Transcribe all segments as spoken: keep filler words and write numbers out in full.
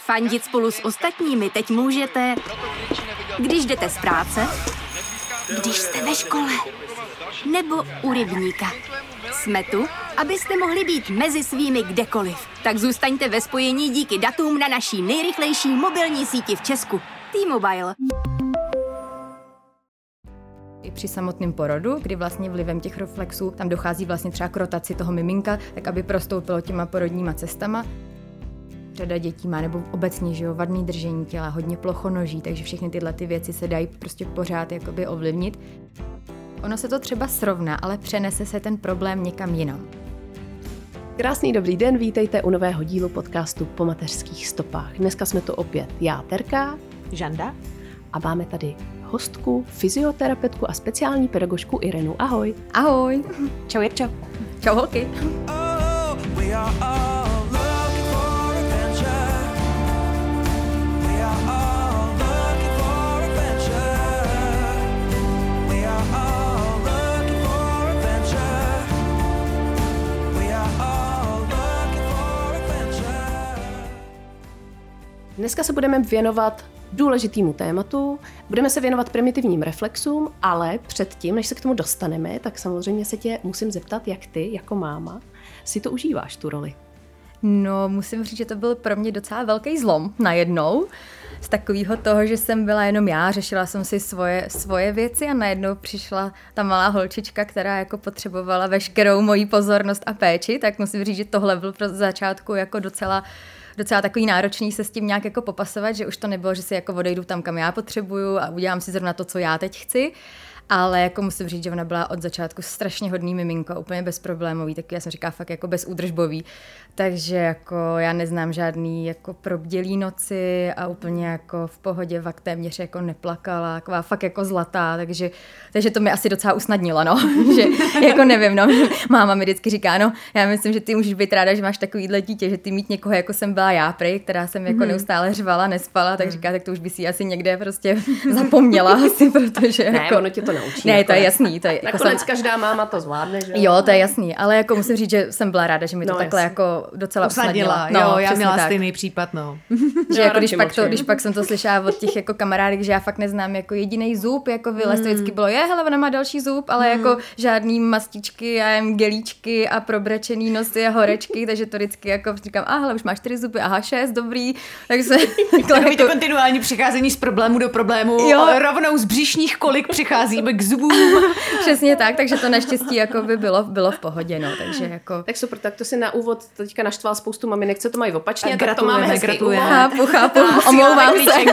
Fandit spolu s ostatními teď můžete, když jdete z práce, když jste ve škole, nebo u rybníka. Jsme tu, abyste mohli být mezi svými kdekoliv. Tak zůstaňte ve spojení díky datům na naší nejrychlejší mobilní síti v Česku. T-Mobile. I při samotném porodu, kdy vlastně vlivem těch reflexů tam dochází vlastně třeba k rotaci toho miminka, tak aby prostoupilo těma porodníma cestama. Řada dětí má, nebo obecně, že jo, vadný držení těla, hodně plochonoží, takže všechny tyhle ty věci se dají prostě pořád jakoby ovlivnit. Ono se to třeba srovná, ale přenese se ten problém někam jinam. Krásný dobrý den, vítejte u nového dílu podcastu Po mateřských stopách. Dneska jsme tu opět já, Terka, Žanda a máme tady hostku, fyzioterapeutku a speciální pedagožku Irenu. Ahoj. Ahoj. Čau Jirčo. Čau holky. Dneska se budeme věnovat důležitému tématu, budeme se věnovat primitivním reflexům, ale předtím, než se k tomu dostaneme, tak samozřejmě se tě musím zeptat, jak ty, jako máma, si to užíváš, tu roli. No, musím říct, že to byl pro mě docela velký zlom najednou. Z takového toho, že jsem byla jenom já, řešila jsem si svoje, svoje věci a najednou přišla ta malá holčička, která jako potřebovala veškerou moji pozornost a péči, tak musím říct, že tohle byl pro začátku jako docela docela takový náročný se s tím nějak jako popasovat, že už to nebylo, že si jako odejdu tam, kam já potřebuju a udělám si zrovna to, co já teď chci. Ale jako musím říct, že ona byla od začátku strašně hodný miminko, úplně bezproblémový, taky já jsem říkala fakt jako bezúdržbový. Takže jako já neznám žádný jako probdělý noci a úplně jako v pohodě fakt téměř jako neplakala, taková fakt jako zlatá, takže, takže to mi asi docela usnadnilo, no, že jako nevím, no, máma mi vždycky říká, no, já myslím, že ty můžeš být ráda, že máš takovýhle dítě, že ty mít někoho, jako jsem byla já prej, která jsem jako neustále řvala, nespala, tak říká, tak to už by si asi někde prostě zapomněla asi, protože ne, jako ono tě to naučí. Ne, to je jasný. To je, nakonec jako jsem, každá máma to zvládne, že? Jo, to je jasný, ale jako musím říct, že jsem byla ráda, že mi to no, takhle jasný. jako docela usnadnila. No, jo, já měla tak. stejný případ, no. Že jako když pak, to, když pak jsem to slyšela od těch jako kamarádek, že já fakt neznám jako jediný zub, jako vylez, to vždycky bylo, je, hele, ona má další zub, ale mm. jako žádný mastičky, já jem gelíčky a probrečený nosy a horečky, takže to vždycky jako říkám, a hele, už máš čtyři zuby, aha, šest, dobrý, tak se takhle jako kontinuální přicházení z problému do problému, jo. Rovnou z bříšních kolik přicházíme k zubům. Přesně tak, takže to naštěstí jako by bylo, bylo v pohodě, no, takže jako... Tak super, tak to si na úvod teďka naštval spoustu maminek, co to mají opačně, tak tak to máme hezký úvod. Chápu, chápu, omlouvám se.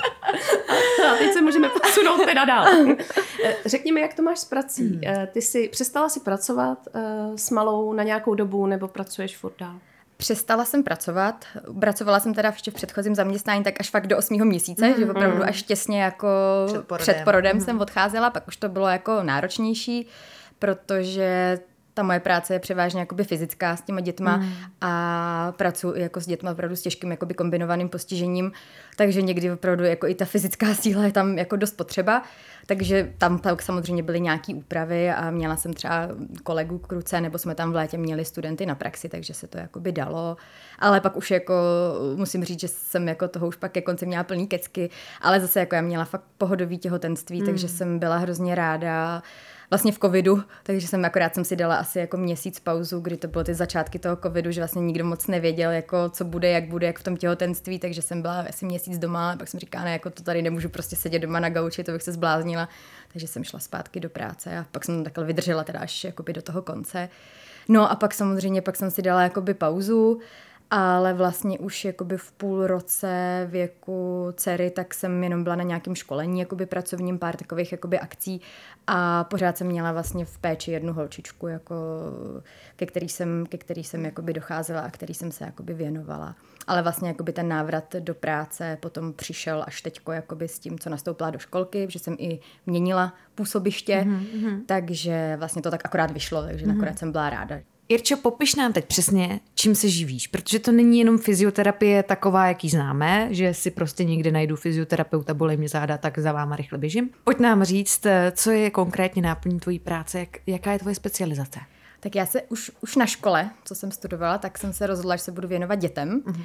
A teď se můžeme posunout teda dál. Řekni mi, jak to máš s prací. Ty jsi přestala si pracovat s malou na nějakou dobu, nebo pracuješ furt dál? Přestala jsem pracovat, pracovala jsem teda ještě v předchozím zaměstnání tak až fakt do osmého měsíce, mm-hmm. že opravdu až těsně jako před porodem, před porodem mm-hmm. jsem odcházela, pak už to bylo jako náročnější, protože ta moje práce je převážně jakoby fyzická s těma dětma mm. a pracuji jako s dětma opravdu s těžkým jakoby kombinovaným postižením, takže někdy opravdu jako i ta fyzická síla je tam jako dost potřeba, takže tam pak samozřejmě byly nějaký úpravy a měla jsem třeba kolegu k ruce, nebo jsme tam v létě měli studenty na praxi, takže se to jakoby dalo, ale pak už jako musím říct, že jsem jako toho už pak ke konci měla plný kecky, ale zase jako já měla fakt pohodový těhotenství, mm. takže jsem byla hrozně ráda vlastně v covidu, takže jsem akorát jsem si dala asi jako měsíc pauzu, kdy to bylo ty začátky toho covidu, že vlastně nikdo moc nevěděl, jako co bude, jak bude, jak v tom těhotenství, takže jsem byla asi měsíc doma, a pak jsem říkala, ne, jako to tady nemůžu prostě sedět doma na gauči, to bych se zbláznila, takže jsem šla zpátky do práce a pak jsem takhle vydržela teda až jakoby do toho konce. No a pak samozřejmě, pak jsem si dala jakoby pauzu, ale vlastně už jakoby v půl roce věku dcery, tak jsem jenom byla na nějakém školení, jakoby pracovním, pár takových jakoby akcí a pořád jsem měla vlastně v péči jednu holčičku, jako, ke který jsem, ke který jsem jakoby docházela a který jsem se jakoby věnovala. Ale vlastně jakoby ten návrat do práce potom přišel až teďko jakoby s tím, co nastoupila do školky, že jsem i měnila působiště, mm-hmm. takže vlastně to tak akorát vyšlo, takže mm-hmm. nakonec jsem byla ráda. Irčo, popiš nám teď přesně, čím se živíš, protože to není jenom fyzioterapie taková, jaký známe, že si prostě někde najdu fyzioterapeuta, bolej mě záda, tak za váma rychle běžím. Pojď nám říct, co je konkrétně náplní tvojí práce, jak, jaká je tvoje specializace? Tak já se už, už na škole, co jsem studovala, tak jsem se rozhodla, že se budu věnovat dětem. Mm-hmm.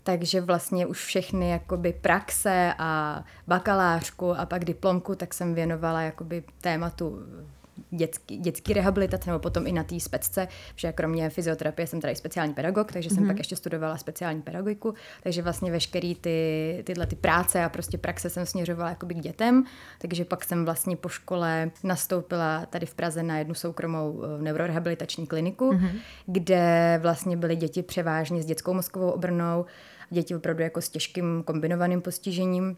takže vlastně už všechny jakoby praxe a bakalářku a pak diplomku, tak jsem věnovala jakoby tématu dětský, dětský rehabilitace, nebo potom i na té specce, že kromě fyzioterapie jsem tady speciální pedagog, takže jsem mm-hmm. pak ještě studovala speciální pedagogiku, takže vlastně veškerý ty, tyhle ty práce a prostě praxe jsem směřovala jakoby k dětem, takže pak jsem vlastně po škole nastoupila tady v Praze na jednu soukromou neurorehabilitační kliniku, mm-hmm. kde vlastně byly děti převážně s dětskou mozkovou obrnou, děti opravdu jako s těžkým kombinovaným postižením.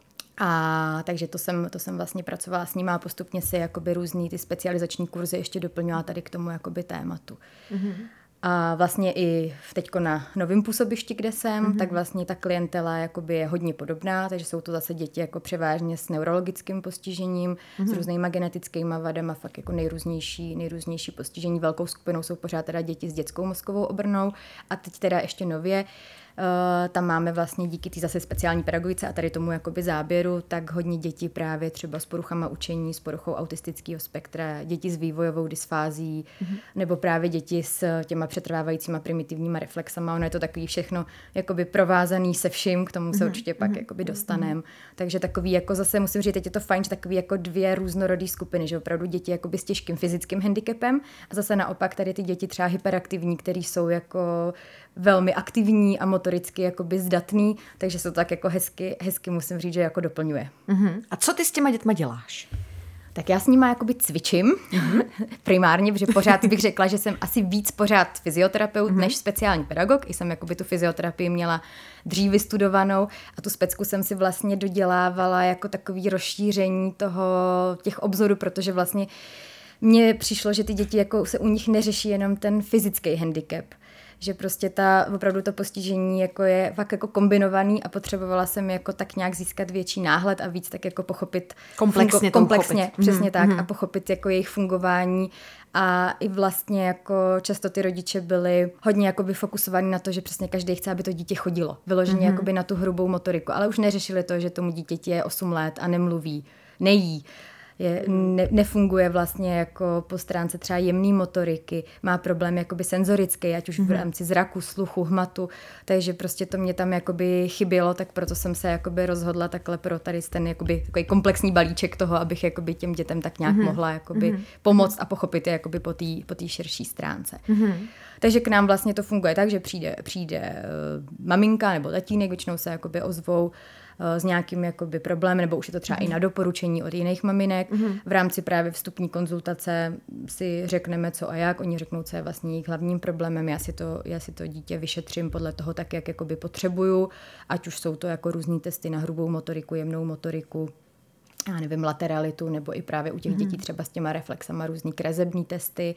A takže to jsem, to jsem vlastně pracovala s nimi a postupně si jakoby různý ty specializační kurzy ještě doplňovala tady k tomu jakoby tématu. Mm-hmm. A vlastně i teďko na novém působišti, kde jsem, mm-hmm. tak vlastně ta klientela jakoby je hodně podobná, takže jsou to zase děti jako převážně s neurologickým postižením, mm-hmm. s různýma genetickými vadama, fakt jako nejrůznější, nejrůznější postižení. Velkou skupinou jsou pořád teda děti s dětskou mozkovou obrnou a teď teda ještě nově Uh, tam máme vlastně díky té zase speciální pedagogice a tady tomu jakoby záběru, tak hodně dětí právě třeba s poruchama učení, s poruchou autistického spektra, děti s vývojovou dysfází, mm-hmm. nebo právě děti s těma přetrvávajícíma primitivníma reflexama. Ono je to takový všechno jakoby provázaný se vším, k tomu se mm-hmm. určitě pak mm-hmm. jakoby dostanem. Takže takový jako zase musím říct, teď je to fajn, že takový jako dvě různorodý skupiny, že opravdu děti jakoby s těžkým fyzickým handicapem a zase naopak tady ty děti třeba hyperaktivní, které jsou jako velmi aktivní a motoricky jakoby zdatný, takže se to tak jako hezky, hezky musím říct, že jako doplňuje. Uh-huh. A co ty s těma dětma děláš? Tak já s nima jakoby cvičím uh-huh. primárně, protože pořád bych řekla, že jsem asi víc pořád fyzioterapeut uh-huh. než speciální pedagog. I jsem jakoby tu fyzioterapii měla dřív vystudovanou a tu specku jsem si vlastně dodělávala jako takový rozšíření toho, těch obzorů, protože vlastně mně přišlo, že ty děti jako se u nich neřeší jenom ten fyzický handicap, že prostě ta, opravdu to postižení jako je fakt jako kombinovaný a potřebovala jsem jako tak nějak získat větší náhled a víc tak jako pochopit komplexně, fungo, komplexně pochopit. přesně mm, tak mm. a pochopit jako jejich fungování a i vlastně jako často ty rodiče byli hodně jakoby fokusovaní na to, že přesně každý chce, aby to dítě chodilo, vyloženě mm. jakoby na tu hrubou motoriku, ale už neřešili to, že tomu dítěti je osm let a nemluví, nejí. Je, ne, nefunguje vlastně jako po stránce třeba jemný motoriky, má problém jakoby senzorický, ať už v rámci zraku, sluchu, hmatu, takže prostě to mě tam jakoby chybělo, tak proto jsem se jakoby rozhodla takhle pro tady ten jakoby takový komplexní balíček toho, abych jakoby těm dětem tak nějak mm-hmm. mohla jakoby mm-hmm. pomoct a pochopit je jakoby po té po té širší stránce. Mm-hmm. Takže k nám vlastně to funguje tak, že přijde, přijde uh, maminka nebo tatínek, většinou se jakoby ozvou s nějakým jakoby problémem, nebo už je to třeba mm. i na doporučení od jiných maminek. Mm. V rámci právě vstupní konzultace si řekneme co a jak, oni řeknou, co je vlastně jejich hlavním problémem, já si to, já si to dítě vyšetřím podle toho tak, jak jakoby potřebuju, ať už jsou to jako různý testy na hrubou motoriku, jemnou motoriku, já nevím, lateralitu, nebo i právě u těch mm. dětí třeba s těma reflexama různý kresební testy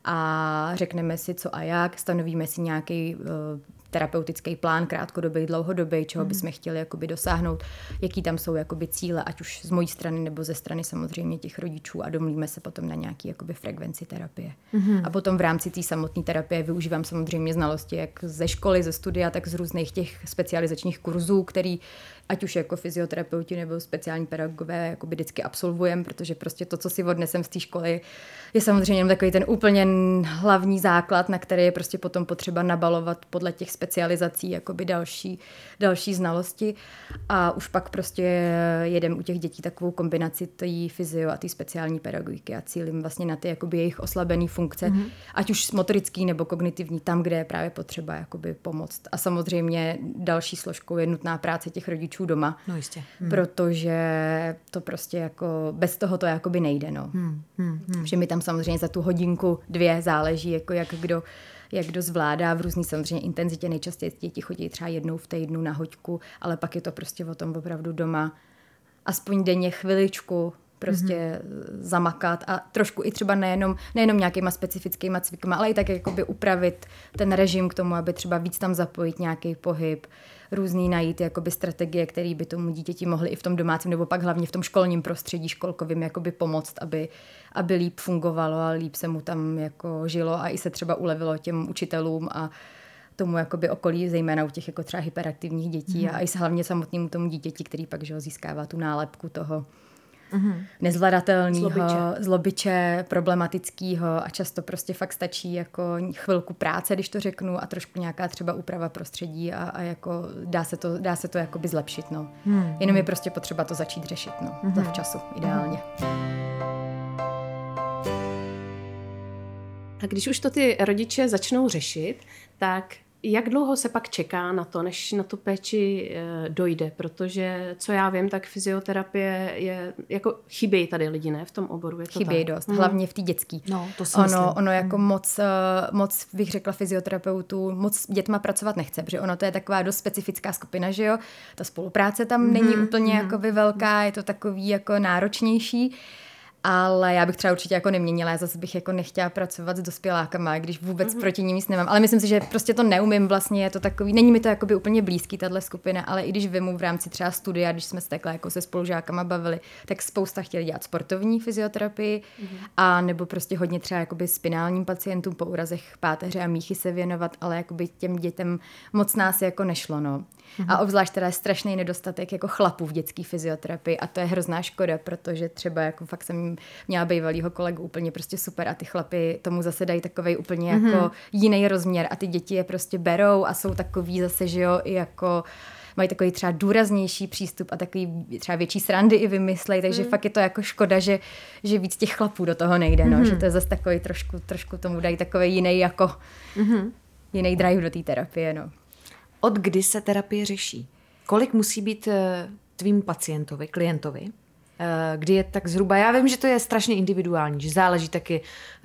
a řekneme si co a jak, stanovíme si nějaký uh, terapeutický plán, krátkodobý, dlouhodobý, čeho mm. bychom chtěli jakoby dosáhnout, jaký tam jsou jakoby cíle, ať už z mojí strany nebo ze strany samozřejmě těch rodičů a domluvíme se potom na nějaký jakoby frekvenci terapie. Mm. A potom v rámci té samotné terapie využívám samozřejmě znalosti jak ze školy, ze studia, tak z různých těch specializačních kurzů, který ať už jako fyzioterapeuti nebo speciální pedagogové jakoby vždycky absolvujeme, protože prostě to, co si odnesem z té školy, je samozřejmě takový ten úplně hlavní základ, na který je prostě potom potřeba nabalovat podle těch specializací jakoby další, další znalosti a už pak prostě jedem u těch dětí takovou kombinaci té fyzio a té speciální pedagogiky a cílím vlastně na ty jakoby jejich oslabené funkce, mm-hmm. ať už motorický nebo kognitivní, tam, kde je právě potřeba jakoby pomoct. A samozřejmě další složkou je nutná práce těch rodičů doma, no jistě. Hmm. protože to prostě jako bez toho to jakoby nejde, no. Hmm. Hmm. Hmm. Že mi tam samozřejmě za tu hodinku, dvě záleží, jako jak kdo, jak kdo zvládá v různý samozřejmě intenzitě. Nejčastěji děti chodí třeba jednou v týdnu na hoďku, ale pak je to prostě o tom opravdu doma aspoň denně chviličku prostě mm-hmm. zamakat a trošku i třeba nejenom, nejenom nějakýma specifickýma cvikama, ale i tak jakoby upravit ten režim k tomu, aby třeba víc tam zapojit nějaký pohyb, různý najít jakoby strategie, které by tomu dítěti mohly i v tom domácím nebo pak hlavně v tom školním prostředí školkovým jakoby pomoct, aby, aby líp fungovalo a líp se mu tam jako žilo a i se třeba ulevilo těm učitelům a tomu jakoby okolí, zejména u těch jako třeba hyperaktivních dětí mm. a i hlavně samotnému tomu dítěti, který pak že ho získává tu nálepku toho mm-hmm. nezvladatelného, zlobiče. zlobiče, problematického a často prostě fakt stačí jako chvilku práce, když to řeknu, a trošku nějaká třeba úprava prostředí a, a jako dá se to, dá se to jakoby zlepšit, no. Hmm. Jenom je prostě potřeba to začít řešit, no, hmm. zavčasu, ideálně. A když už to ty rodiče začnou řešit, tak jak dlouho se pak čeká na to, než na tu péči e, dojde? Protože, co já vím, tak fyzioterapie je, jako chybějí tady lidi, ne, v tom oboru, je to chybějí tak? dost, mm. hlavně v té dětský. No, to si ono, myslím. ono jako mm. moc, moc, bych řekla fyzioterapeutů, moc s dětma pracovat nechce, protože ono to je taková dost specifická skupina, že jo? Ta spolupráce tam mm. není úplně mm. jakoby velká, je to takový jako náročnější. Ale já bych třeba určitě jako neměnila, já zase bych jako nechtěla pracovat s dospělákama, když vůbec mm-hmm. proti ním nic nemám. Ale myslím si, že prostě to neumím vlastně, je to takový, není mi to jakoby úplně blízký, tahle skupina, ale i když vemu v rámci třeba studia, když jsme se takhle jako se spolužákama bavili, tak spousta chtěli dělat sportovní fyzioterapii mm-hmm. a nebo prostě hodně třeba jakoby spinálním pacientům po úrazech páteře a míchy se věnovat, ale jakoby těm dětem moc nás jako nešlo, no. Mm-hmm. A obzvlášť teda je strašný nedostatek jako chlapů v dětské fyzioterapii a to je hrozná škoda, protože třeba jako fakt jsem měla bývalýho kolegu úplně prostě super a ty chlapy tomu zase dají takovej úplně mm-hmm. jako jiný rozměr a ty děti je prostě berou a jsou takový zase, že jo, i jako mají takový třeba důraznější přístup a takový třeba větší srandy i vymyslej, takže mm. fakt je to jako škoda, že, že víc těch chlapů do toho nejde, no, mm-hmm. že to je zase takový trošku, trošku tomu dají takový jiný jako mm-hmm. jiný drive do té terapie, no. Od kdy se terapie řeší? Kolik musí být tvým pacientovi, klientovi? Kdy je tak zhruba, já vím, že to je strašně individuální, že záleží taky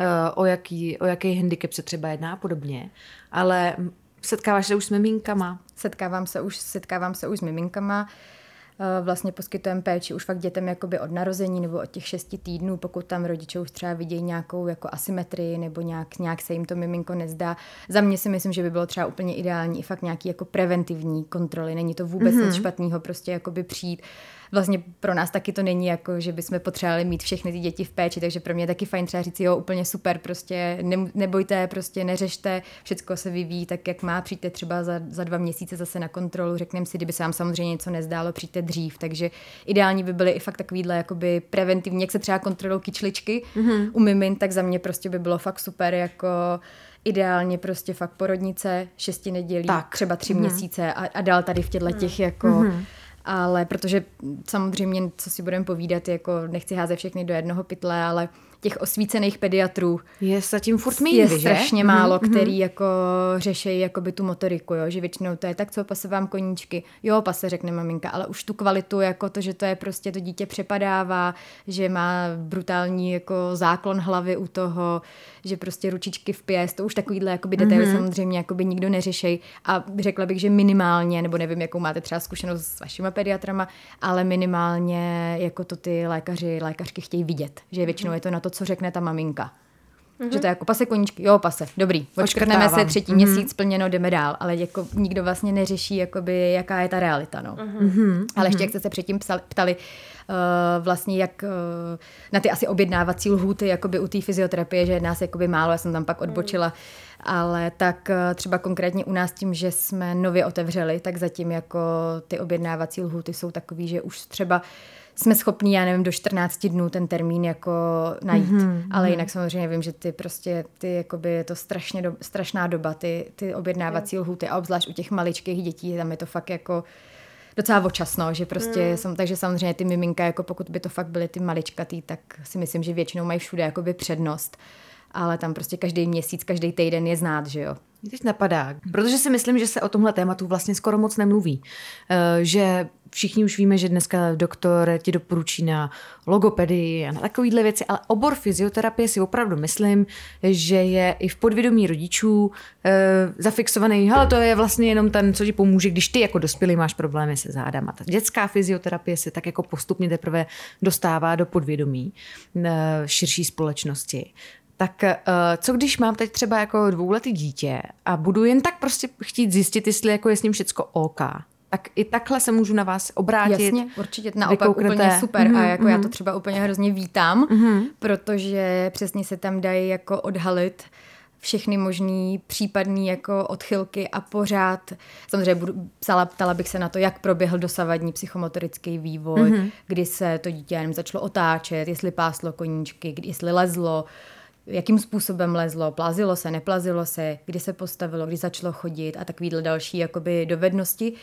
o jaký, o jaký handicap se třeba jedná a podobně, ale setkáváš se už s miminkama? Setkávám se už, setkávám se už s miminkama. Vlastně poskytujeme péči už fakt dětem jakoby od narození nebo od těch šesti týdnů, pokud tam rodiče už třeba vidějí nějakou jako asymetrii nebo nějak, nějak se jim to miminko nezdá. Za mě si myslím, že by bylo třeba úplně ideální i fakt nějaký jako preventivní kontroly. Není to vůbec mm-hmm. nic špatného prostě jakoby přijít. Vlastně pro nás taky to není jako, že bychom potřebovali mít všechny ty děti v péči, takže pro mě je taky fajn třeba říct, jo, úplně super, prostě ne, nebojte, prostě neřešte, všecko se vyvíjí tak, jak má, přijďte třeba za, za dva měsíce zase na kontrolu, řekneme si, kdyby se vám samozřejmě něco nezdálo, přijďte dřív, takže ideální by byly i fakt takovýhle jakoby preventivní, jak se třeba kontrolují kyčličky mm-hmm. u mimin, tak za mě prostě by bylo fakt super, jako ideálně prostě fakt porodnice, šesti nedělí, tak. třeba tři mm-hmm. měsíce a, a dál tady v těchto těch jako mm-hmm. ale protože samozřejmě, co si budeme povídat, jako nechci házet všechny do jednoho pytle, ale těch osvícených pediatrů je zatím furt míň, je že? strašně málo, mm-hmm. který jako řeší jakoby tu motoriku, jo? Že většinou to je tak, co pase vám koníčky, jo, pase, řekne maminka, ale už tu kvalitu, jako to, že to je prostě to dítě přepadává, že má brutální jako záklon hlavy u toho, že prostě ručičky v pěst, to už takovýhle jakoby detaily mm-hmm. samozřejmě jakoby nikdo neřeší a řekla bych, že minimálně, nebo nevím, jakou máte třeba zkušenost s vašima pediatrama, ale minimálně jako to ty lékaři, lékařky chtějí vidět, že většinou je to na to, co řekne ta maminka. Mm-hmm. Že to je jako pase koníčky, jo, pase, dobrý, odškrtneme se, třetí mm-hmm. měsíc splněno, jdeme dál, ale jako nikdo vlastně neřeší, jakoby, jaká je ta realita, no. Mm-hmm. Ale ještě, jak jste se předtím psali, ptali, uh, vlastně jak uh, na ty asi objednávací lhůty, jakoby u té fyzioterapie, že nás jakoby málo, já jsem tam pak odbočila, mm. ale tak uh, třeba konkrétně u nás tím, že jsme nově otevřeli, tak zatím jako ty objednávací lhůty jsou takový, že už třeba jsme schopní, já nevím, do čtrnácti dnů ten termín jako najít. Mm-hmm. Ale jinak samozřejmě vím, že ty prostě, ty jakoby je to strašně do, strašná doba, ty, ty objednávací mm. lhůty a obzvlášť u těch maličkých dětí, tam je to fakt jako docela očasno, že prostě mm. jsem, takže samozřejmě ty miminka, jako pokud by to fakt byly ty maličkatý, tak si myslím, že většinou mají všude jakoby přednost. Ale tam prostě každý měsíc, každý týden je znát, že jo. Mě teď napadá, protože si myslím, že se o tomhle tématu vlastně skoro moc nemluví. E, že všichni už víme, že dneska doktor ti doporučí na logopedii a na takovýhle věci, ale obor fyzioterapie si opravdu myslím, že je i v podvědomí rodičů e, zafixovaný, hele, to je vlastně jenom ten, co ti pomůže, když ty jako dospělý máš problémy se zádama. Ta dětská fyzioterapie se tak jako postupně teprve dostává do podvědomí e, širší společnosti. Tak co když mám teď třeba jako dvouletý dítě a budu jen tak prostě chtít zjistit, jestli jako je s ním všecko OK, tak i takhle se můžu na vás obrátit. Jasně, určitě, naopak úplně super mm-hmm, a jako mm-hmm. já to třeba úplně hrozně vítám, mm-hmm. protože přesně se tam dají jako odhalit všechny možný případný jako odchylky a pořád, samozřejmě budu, ptala, ptala bych se na to, jak proběhl dosavadní psychomotorický vývoj, mm-hmm. kdy se to dítě jenom začalo otáčet, jestli páslo koníčky, kdy, jestli lezlo, jakým způsobem lezlo, plazilo se, neplazilo se, kdy se postavilo, kdy začalo chodit a takovýhle další jakoby dovednosti.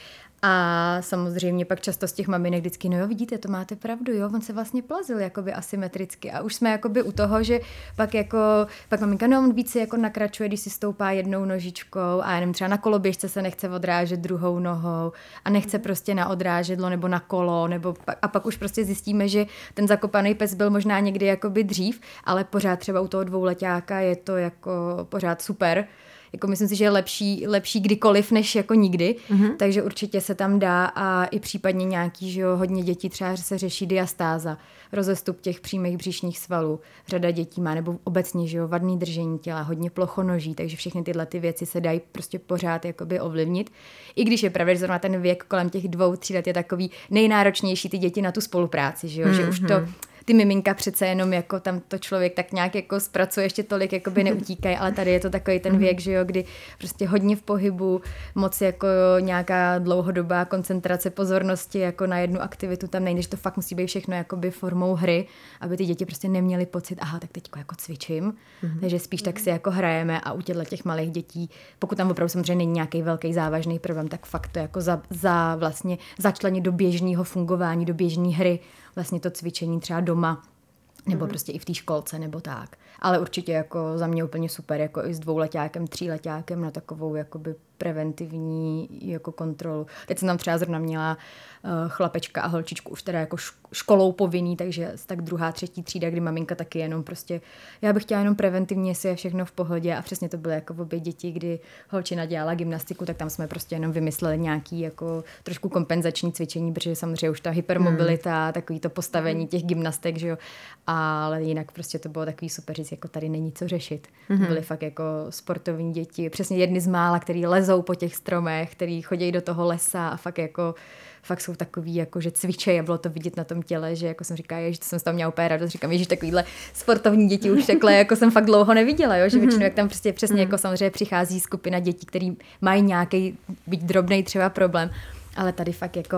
A samozřejmě pak často z těch maminek vždycky, no jo, vidíte, to máte pravdu, jo, on se vlastně plazil jakoby asymetricky a už jsme jakoby u toho, že pak jako, pak maminka, no on víc jako nakračuje, když si stoupá jednou nožičkou a jenom třeba na koloběžce se nechce odrážet druhou nohou a nechce prostě na odrážedlo nebo na kolo, nebo pak, a pak už prostě zjistíme, že ten zakopaný pes byl možná někdy jakoby dřív, ale pořád třeba u toho dvouletáka je to jako pořád super. Jako myslím si, že je lepší, lepší kdykoliv, než jako nikdy, mm-hmm. takže určitě se tam dá a i případně nějaký, že jo, hodně dětí třeba se řeší diastáza, rozestup těch přímých břišních svalů, řada dětí má, nebo obecně, že jo, vadný držení těla, hodně plochonoží, takže všechny tyhle ty věci se dají prostě pořád jakoby ovlivnit. I když je pravda, že zrovna ten věk kolem těch dvou, tří let je takový nejnáročnější ty děti na tu spolupráci, že jo, mm-hmm. že už to ty miminka přece jenom jako tam to člověk tak nějak jako zpracuje, ještě tolik jakoby neutíkají, ale tady je to takový ten věk, že jo, kdy prostě hodně v pohybu, moc jako nějaká dlouhodobá koncentrace pozornosti jako na jednu aktivitu tam nejde, že to fakt musí být všechno jakoby formou hry, aby ty děti prostě neměly pocit, aha, tak teďko jako cvičím, mm-hmm. takže spíš tak si jako hrajeme a u těchto těch malých dětí, pokud tam opravdu samozřejmě není nějaký velký závažný problém, tak fakt to jako za, za vlastně začlenit do běžného fungování, do běžné hry, vlastně to cvičení třeba doma, nebo mm. prostě i v té školce, nebo tak. Ale určitě jako za mě úplně super, jako i s dvouletákem, tříletákem na takovou jakoby preventivní jako kontrolu. Teď jsem tam třeba zrovna měla uh, chlapečka a holčičku už teda jako školou povinný, takže tak druhá, třetí třída, kdy maminka taky jenom prostě, já bych chtěla jenom preventivně, jestli je všechno v pohodě a přesně to byly jako obě děti, kdy holčina dělala gymnastiku, tak tam jsme prostě jenom vymysleli nějaký jako trošku kompenzační cvičení, protože samozřejmě už ta hypermobilita, hmm. takový to postavení těch gymnastek, že jo, ale jinak prostě to bylo takový super říct, jako tady není co řešit. Hmm. To byly fakt jako sportovní děti, přesně jedny z mála, který lezou po těch stromech, který chodí do toho lesa a fakt jako fakt jsou takový, jako, že cvičej a bylo to vidět na tom těle, že jako jsem říkala, ježiš, to jsem z toho měla úplně radost, říkám, ježiš, takovýhle sportovní děti už takhle, jako jsem fakt dlouho neviděla, jo? Že většinou, jak tam prostě přesně jako samozřejmě přichází skupina dětí, který mají nějaký, byť drobnej třeba problém, ale tady fakt jako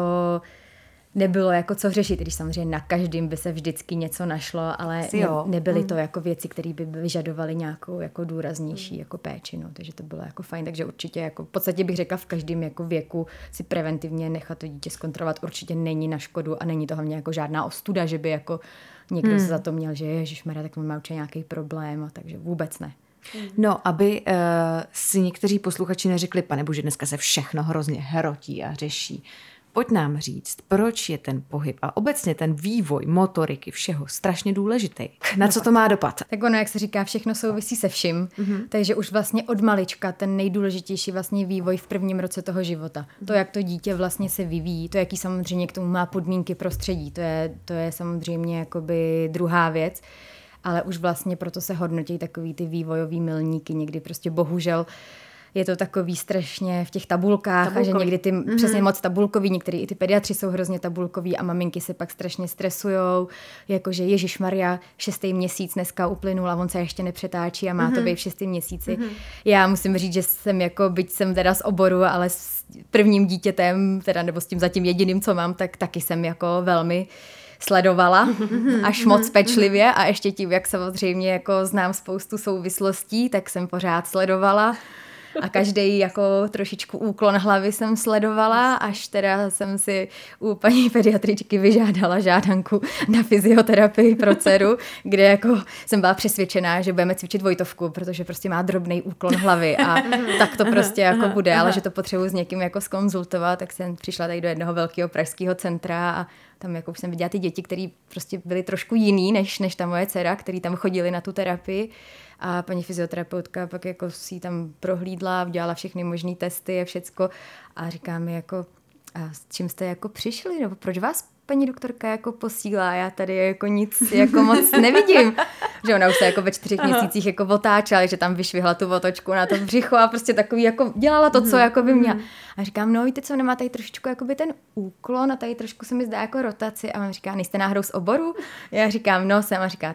nebylo jako co řešit, když samozřejmě na každém by se vždycky něco našlo, ale ne, nebyly to jako věci, které by vyžadovaly nějakou jako důraznější jako péči, no, takže to bylo jako fajn, takže určitě jako v podstatě bych řekla v každém jako věku si preventivně nechat to dítě zkontrolovat určitě není na škodu a není to hlavně jako žádná ostuda, že by jako někdo hmm. se za to měl, že ježišmarja, tak má určitě nějaký problém, a takže vůbec ne. No, aby uh, si někteří posluchači neřekli, pane bože, dneska se všechno hrozně hrotí a řeší. Pojď nám říct, proč je ten pohyb a obecně ten vývoj motoriky všeho strašně důležitý. Na co to má dopad? Tak ono, jak se říká, všechno souvisí se vším, mm-hmm. takže už vlastně od malička ten nejdůležitější vlastně vývoj v prvním roce toho života. Mm-hmm. To, jak to dítě vlastně se vyvíjí, to, jaký samozřejmě k tomu má podmínky prostředí, to je, to je samozřejmě jakoby druhá věc, ale už vlastně proto se hodnotí takový ty vývojový milníky, někdy prostě bohužel je to takový strašně v těch tabulkách tabulkový. A že někdy ty mm-hmm. přesně moc tabulkový, některý i ty pediatři jsou hrozně tabulkoví a maminky se pak strašně stresujou, jakože ježišmarja, šestý měsíc dneska uplynul a on se ještě nepřetáčí a má mm-hmm. to být v šestém měsíci. Mm-hmm. Já musím říct, že jsem jako, byť jsem teda z oboru, ale s prvním dítětem, teda nebo s tím zatím jediným, co mám, tak taky jsem jako velmi sledovala až moc pečlivě a ještě tím, jak samozřejmě jako znám spoustu souvislostí, tak jsem pořád sledovala. A každý jako trošičku úklon hlavy jsem sledovala, až teda jsem si u paní pediatričky vyžádala žádanku na fyzioterapii pro dceru, kde jako jsem byla přesvědčená, že budeme cvičit Vojtovku, protože prostě má drobný úklon hlavy a tak to prostě jako bude, ale že to potřebuji s někým jako zkonzultovat, tak jsem přišla tady do jednoho velkého pražského centra a tam jako už jsem viděla ty děti, které prostě byly trošku jiný než, než ta moje dcera, který tam chodili na tu terapii. A paní fyzioterapeutka pak jako si tam prohlídla, udělala všechny možný testy a všecko a říká mi jako, a s čím jste jako přišli, nebo proč vás paní doktorka jako posílá, já tady jako nic jako moc nevidím. Že ona už se jako ve čtyřech měsících jako otáčela, že tam vyšvihla tu otočku na to břicho a prostě takový jako dělala to, co jako by měla. A říkám, no víte co, nemá tady trošičku jakoby ten úklon a tady trošku se mi zdá jako rotaci a on říká, nejste náhodou z oboru? Já říkám, no jsem a říká, tak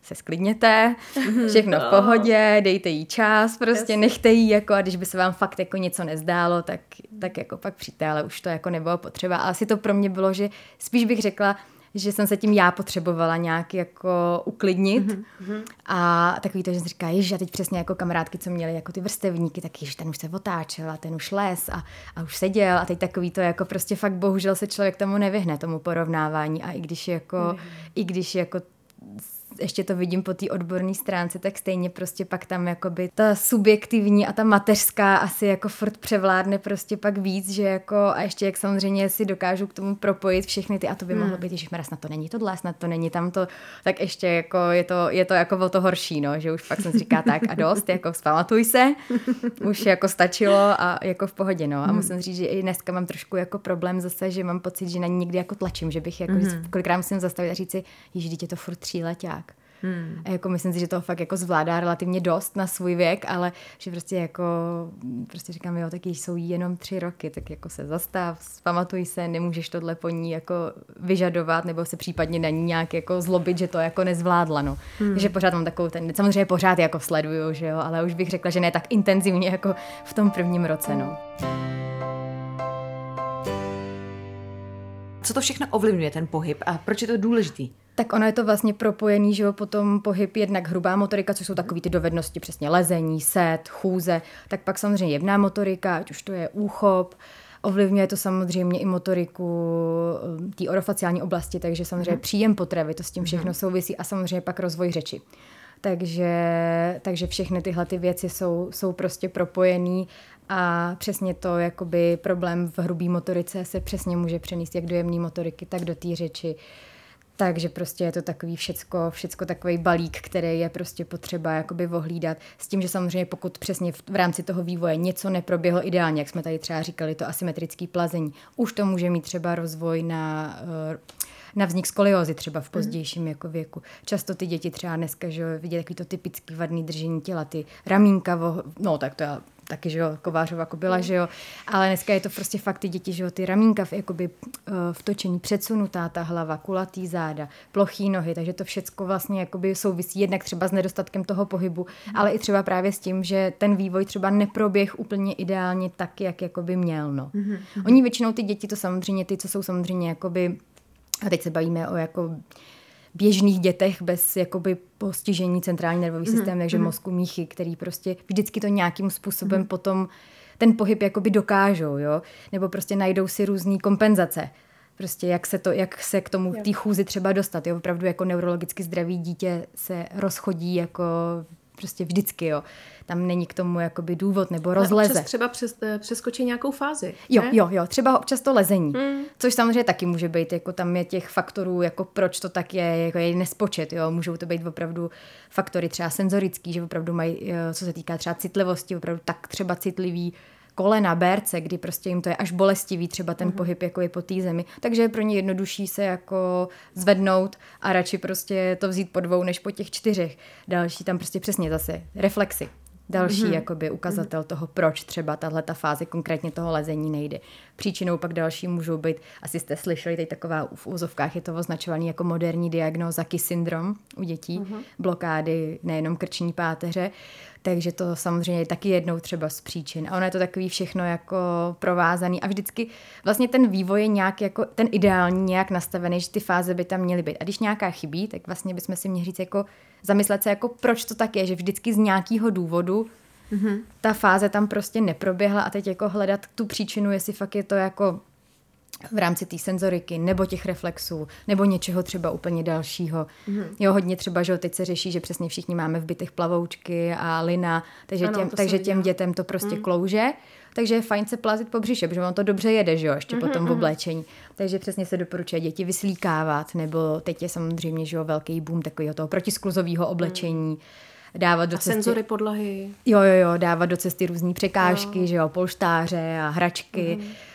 se sklidněte, všechno v pohodě, dejte jí čas, prostě nechte jí, jako, a když by se vám fakt jako něco nezdálo, tak, tak jako pak přijďte, ale už to jako nebylo potřeba. A asi to pro mě bylo, že spíš bych řekla, že jsem se tím já potřebovala nějak jako uklidnit mm-hmm. a takový to, že jsem říká, ježiš, a teď přesně jako kamarádky, co měly jako ty vrstevníky, tak ježiš, ten už se otáčel a ten už les a, a už seděl a teď takový to jako prostě fakt bohužel se člověk tomu nevyhne, tomu porovnávání a i když jako, mm-hmm. i když jako ještě to vidím po té odborné stránce, tak stejně prostě pak tam jakoby ta subjektivní a ta mateřská asi jako furt převládne prostě pak víc, že jako a ještě jak samozřejmě si dokážu k tomu propojit všechny ty a to by mohlo být, ježišmarja, snad to není tohle, snad to není tamto, tak ještě jako je to, je to jako o to horší, no, že už pak jsem si říká tak a dost, jako vzpamatuj se, už jako stačilo a jako v pohodě, no. A musím říct, že i dneska mám trošku jako problém zase, že mám pocit, že na ní někdy jako tlačím, že bych jako mm-hmm. kolikrát musím zastavit a říct si, ježiš, dítě to furt tříleťák. Hmm. A jako myslím si, že to fakt jako zvládá relativně dost na svůj věk, ale že prostě jako prostě říkám, jo, tak jsou jí jenom tři roky, tak jako se zastav, pamatuj se, nemůžeš tohle po ní jako vyžadovat, nebo se případně na ní nějak jako zlobit, že to jako nezvládla, no. Hmm. Že pořád mám takovou ten, samozřejmě pořád jako sleduju, že jo, ale už bych řekla, že ne tak intenzivně jako v tom prvním roce, no. Co to všechno ovlivňuje, ten pohyb a proč je to důležitý? Tak ono je to vlastně propojený, že jo, potom pohyb jednak hrubá motorika, což jsou takové ty dovednosti, přesně lezení, set, chůze, tak pak samozřejmě jemná motorika, ať už to je úchop, ovlivňuje to samozřejmě i motoriku té orofaciální oblasti, takže samozřejmě mm. příjem potravy, to s tím všechno souvisí a samozřejmě pak rozvoj řeči. Takže, takže všechny tyhle ty věci jsou, jsou prostě propojený a přesně to, jakoby problém v hrubý motorice se přesně může přenést jak do jemné motoriky, tak do té řeči. Takže prostě je to takový všecko, všecko takový balík, který je prostě potřeba jakoby ohlídat. S tím, že samozřejmě pokud přesně v, v rámci toho vývoje něco neproběhlo ideálně, jak jsme tady třeba říkali, to asymetrické plazení, už to může mít třeba rozvoj na, na vznik skoliózy třeba v pozdějším jako věku. Často ty děti třeba dneska, že vidět takový to typický vadný držení těla, ty ramínka, no tak to já taky, že jo, Kovářova kobila, že jo, ale dneska je to prostě fakt ty děti, že jo, ty ramínka v, jakoby v točení, předsunutá ta hlava, kulatý záda, plochý nohy, takže to všecko vlastně jakoby souvisí jednak třeba s nedostatkem toho pohybu, mm. ale i třeba právě s tím, že ten vývoj třeba neproběh úplně ideálně tak, jak jakoby měl, no. Mm-hmm. Oni většinou ty děti, to samozřejmě ty, co jsou samozřejmě jakoby, a teď se bavíme o jako běžných dětech bez jakoby postižení centrální nervový systém, mm-hmm. takže mozku míchy, který prostě vždycky to nějakým způsobem mm-hmm. potom ten pohyb jakoby dokážou, jo? Nebo prostě najdou si různý kompenzace. Prostě jak se, to, jak se k tomu té chůzi třeba dostat. Jo? Opravdu jako neurologicky zdravý dítě se rozchodí jako prostě vždycky, jo. Tam není k tomu jakoby důvod nebo rozleze. Občas třeba přes, přeskočí nějakou fázi. Jo, ne? jo, jo, třeba občas to lezení, mm. což samozřejmě taky může být, jako tam je těch faktorů, jako proč to tak je, jako je nespočet, jo, můžou to být opravdu faktory třeba senzorický, že opravdu mají, co se týká třeba citlivosti, opravdu tak třeba citlivý kolena, bérce, kdy prostě jim to je až bolestivý, třeba ten mm. pohyb jako je po té zemi, takže je pro ně jednodušší se jako zvednout a radši prostě to vzít po dvou, než po těch čtyřech. Další tam prostě přesně zase reflexy. Další mm-hmm. jakoby ukazatel mm-hmm. toho, proč třeba tahleta fáze konkrétně toho lezení nejde. Příčinou pak další můžou být, asi jste slyšeli, teď taková v úzovkách je to označovaný jako moderní diagnóza K I S syndrom u dětí, mm-hmm. blokády nejenom krční páteře, takže to samozřejmě je taky jednou třeba z příčin. A ono je to takový všechno jako provázaný a vždycky vlastně ten vývoj je nějak jako ten ideální nějak nastavený, že ty fáze by tam měly být. A když nějaká chybí, tak vlastně bychom si měli říct jako zamyslet se jako proč to tak je, že vždycky z nějakého důvodu mm-hmm. ta fáze tam prostě neproběhla a teď jako hledat tu příčinu, jestli fakt je to jako v rámci té senzoriky, nebo těch reflexů, nebo něčeho třeba úplně dalšího. Mm-hmm. Jo, hodně třeba, že teď se řeší, že přesně všichni máme v bytech plavoučky a lina, takže, ano, těm, takže těm dětem to prostě mm. klouže. Takže je fajn se plazit po břiše, protože on to dobře jede, že jo, ještě mm-hmm, potom v oblečení. Takže přesně se doporučuje děti vyslíkávat, nebo teď je samozřejmě, že jo, velký boom takového toho protiskluzového oblečení. Mm. Dávat do a cesty... senzory podlahy. Jo, jo, jo, dávat do cesty různý překážky, jo. že jo, polštáře a hračky. Mm.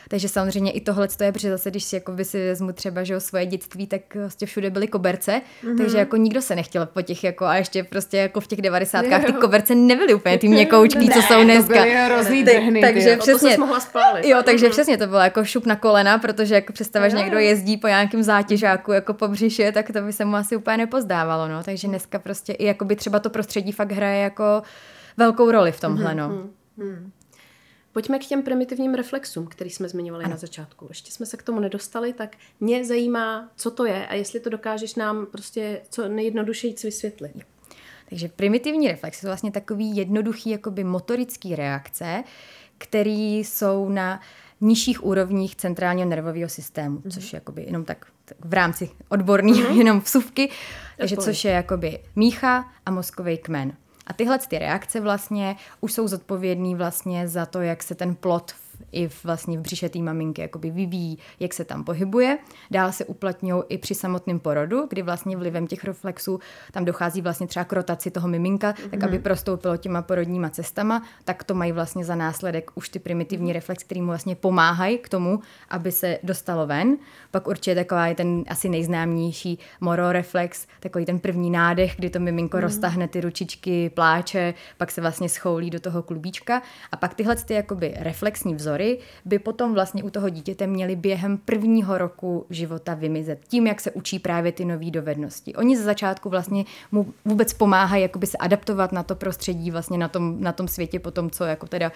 Takže samozřejmě i tohle to je, protože zase, když si, jako by si vezmu třeba, že o svoje dětství, tak prostě všude byly koberce, mm-hmm. takže jako nikdo se nechtěl po těch, jako a ještě prostě jako v těch devadesátkách ty koberce nebyly úplně ty měkoučký, co jsou dneska. To byly hrozný drhny, takže přesně, to mohla spálit. Jo, takže mm-hmm. přesně to bylo jako šup na kolena, protože jako představa, že někdo jezdí po nějakém zátěžáku jako po břiše, tak to by se mu asi úplně nepozdávalo, no. Takže dneska prostě i jakoby třeba to prostředí fakt hraje jako velkou roli v tomhle, no. Mm-hmm. Mm. Pojďme k těm primitivním reflexům, který jsme zmiňovali ano. na začátku. Ještě jsme se k tomu nedostali, tak mě zajímá, co to je a jestli to dokážeš nám prostě co nejjednodušeji vysvětlit. Jo. Takže primitivní reflex jsou vlastně takový jednoduchý jakoby motorický reakce, které jsou na nižších úrovních centrálního nervového systému, mm-hmm. což je jakoby jenom tak, tak v rámci odborný, mm-hmm. jenom vsuvky, takže což je jakoby mícha a mozkový kmen. A tyhle ty reakce vlastně už jsou zodpovědný vlastně za to, jak se ten plod i v, vlastně v břiše té maminky jakoby vyvíjí, jak se tam pohybuje. Dál se uplatňují i při samotném porodu, kdy vlastně vlivem těch reflexů tam dochází vlastně třeba k rotaci toho miminka, mm-hmm. tak aby prostoupilo těma porodníma cestama, tak to mají vlastně za následek už ty primitivní mm-hmm. reflex, který mu vlastně pomáhají k tomu, aby se dostalo ven. Pak určitě taková je ten asi nejznámější mororeflex, takový ten první nádech, kdy to miminko mm-hmm. roztahne ty ručičky, pláče, pak se vlastně schoulí do toho klubíčka a pak tyhle ty jakoby reflexní vzory by potom vlastně u toho dítěte měli během prvního roku života vymizet. Tím, jak se učí právě ty nové dovednosti. Oni ze začátku vlastně mu vůbec pomáhají jakoby se adaptovat na to prostředí, vlastně na tom, na tom světě po tom, co jako teda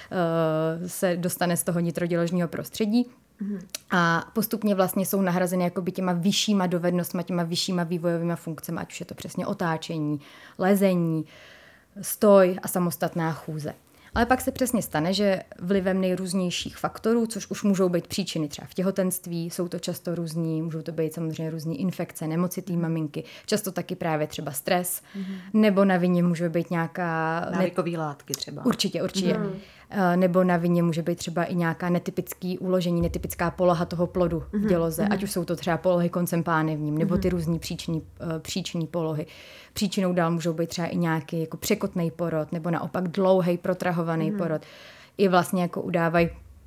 uh, se dostane z toho nitroděložního prostředí. Mm-hmm. A postupně vlastně jsou nahrazeny jakoby těma vyššíma dovednostma, těma vyššíma vývojovými funkcemi, ať už je to přesně otáčení, lezení, stoj a samostatná chůze. Ale pak se přesně stane, že vlivem nejrůznějších faktorů, což už můžou být příčiny třeba v těhotenství, jsou to často různý, můžou to být samozřejmě různý infekce, nemoci té maminky, často taky právě třeba stres, mm-hmm. nebo na vině může být nějaká... Návykový látky třeba. Určitě, určitě. Mm. Nebo na vině může být třeba i nějaká netypický uložení, netypická poloha toho plodu v děloze, mm-hmm. ať už jsou to třeba polohy koncem pánevním, nebo ty různý příčinní, příčinní polohy. Příčinou dál můžou být třeba i nějaký jako překotný porod, nebo naopak dlouhý protrahovaný mm-hmm. porod. I vlastně jako udávají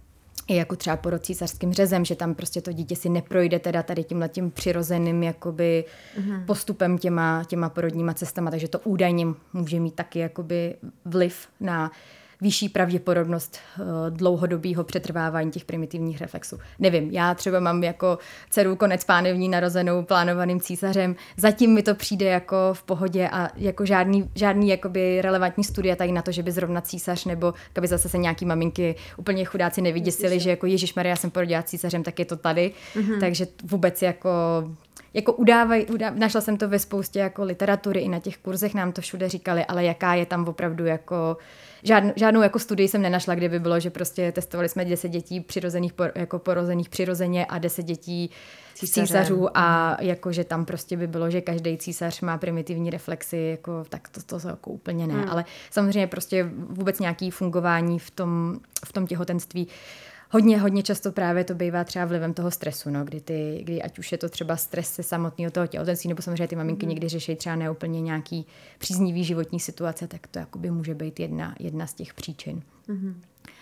i jako třeba porod císařským řezem, že tam prostě to dítě si neprojde teda tady tímhletím přirozeným jakoby mm-hmm. postupem těma, těma porodníma cestama, takže to údajně může mít taky jakoby vliv na vyšší pravděpodobnost uh, dlouhodobého přetrvávání těch primitivních reflexů. Nevím, já třeba mám jako dceru konec pánevní narozenou plánovaným císařem, zatím mi to přijde jako v pohodě a jako žádný, žádný jakoby relevantní studia tady na to, že by zrovna císař nebo aby zase se nějaký maminky úplně chudáci nevyděsili, že jako ježišmarja, já jsem porodila císařem, tak je to tady. Mm-hmm. Takže vůbec jako... Jako udávaj, udávaj, našla jsem to ve spoustě jako literatury, i na těch kurzech nám to všude říkali, ale jaká je tam opravdu jako... Žádnou, žádnou jako studii jsem nenašla, kde by bylo, že prostě testovali jsme deset dětí přirozených, jako porozených přirozeně a deset dětí Císařem. císařů a jako, že tam prostě by bylo, že každý císař má primitivní reflexy, jako, tak to, to jako úplně ne. Hmm. Ale samozřejmě prostě vůbec nějaký fungování v tom, v tom těhotenství Hodně, hodně často právě to bývá třeba vlivem toho stresu, no, kdy, ty, kdy ať už je to třeba stres se samotného toho těhotenství, nebo samozřejmě ty maminky mm. někdy řeší třeba neúplně nějaký příznivý životní situace, tak to jakoby může být jedna, jedna z těch příčin. Mm.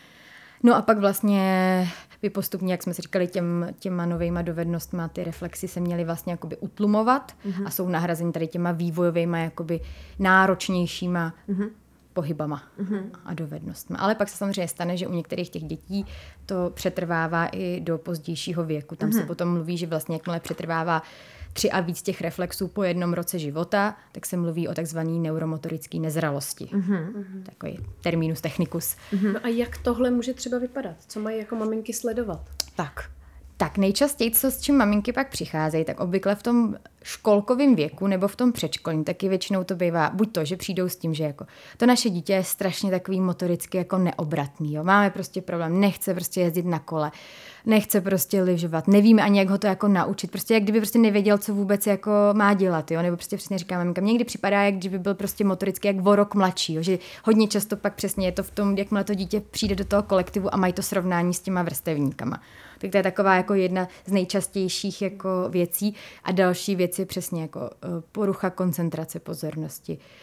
No a pak vlastně vy postupně, jak jsme si říkali, těm, těma novejma dovednostma ty reflexy se měly vlastně jakoby utlumovat mm. a jsou nahrazeny tady těma vývojovejma jakoby náročnějšíma mm. pohybama mm-hmm. a dovednostmi. Ale pak se samozřejmě stane, že u některých těch dětí to přetrvává i do pozdějšího věku. Tam mm-hmm. se potom mluví, že vlastně jakmile přetrvává tři a víc těch reflexů po jednom roce života, tak se mluví o takzvaný neuromotorické nezralosti. Mm-hmm. Takový terminus technicus. Mm-hmm. No a jak tohle může třeba vypadat? Co mají jako maminky sledovat? Tak. Tak nejčastěji, co s čím maminky pak přicházejí, tak obvykle v tom školkovém věku nebo v tom předškolním, taky většinou to bývá buď to, že přijdou s tím, že jako to naše dítě je strašně takový motoricky jako neobratný. Jo. Máme prostě problém, nechce prostě jezdit na kole, nechce prostě lyžovat, nevíme ani, jak ho to jako naučit. Prostě jak kdyby prostě nevěděl, co vůbec jako má dělat, jo. Nebo prostě přesně říká maminka, mně někdy připadá, jak kdyby byl prostě motoricky jak o rok mladší, jo. Že hodně často pak přesně je to v tom, jakmile to dítě přijde do toho kolektivu a mají to srovnání s těma vrstevníkama. Tak to je taková jako jedna z nejčastějších jako věcí a další věci přesně jako porucha koncentrace pozornosti,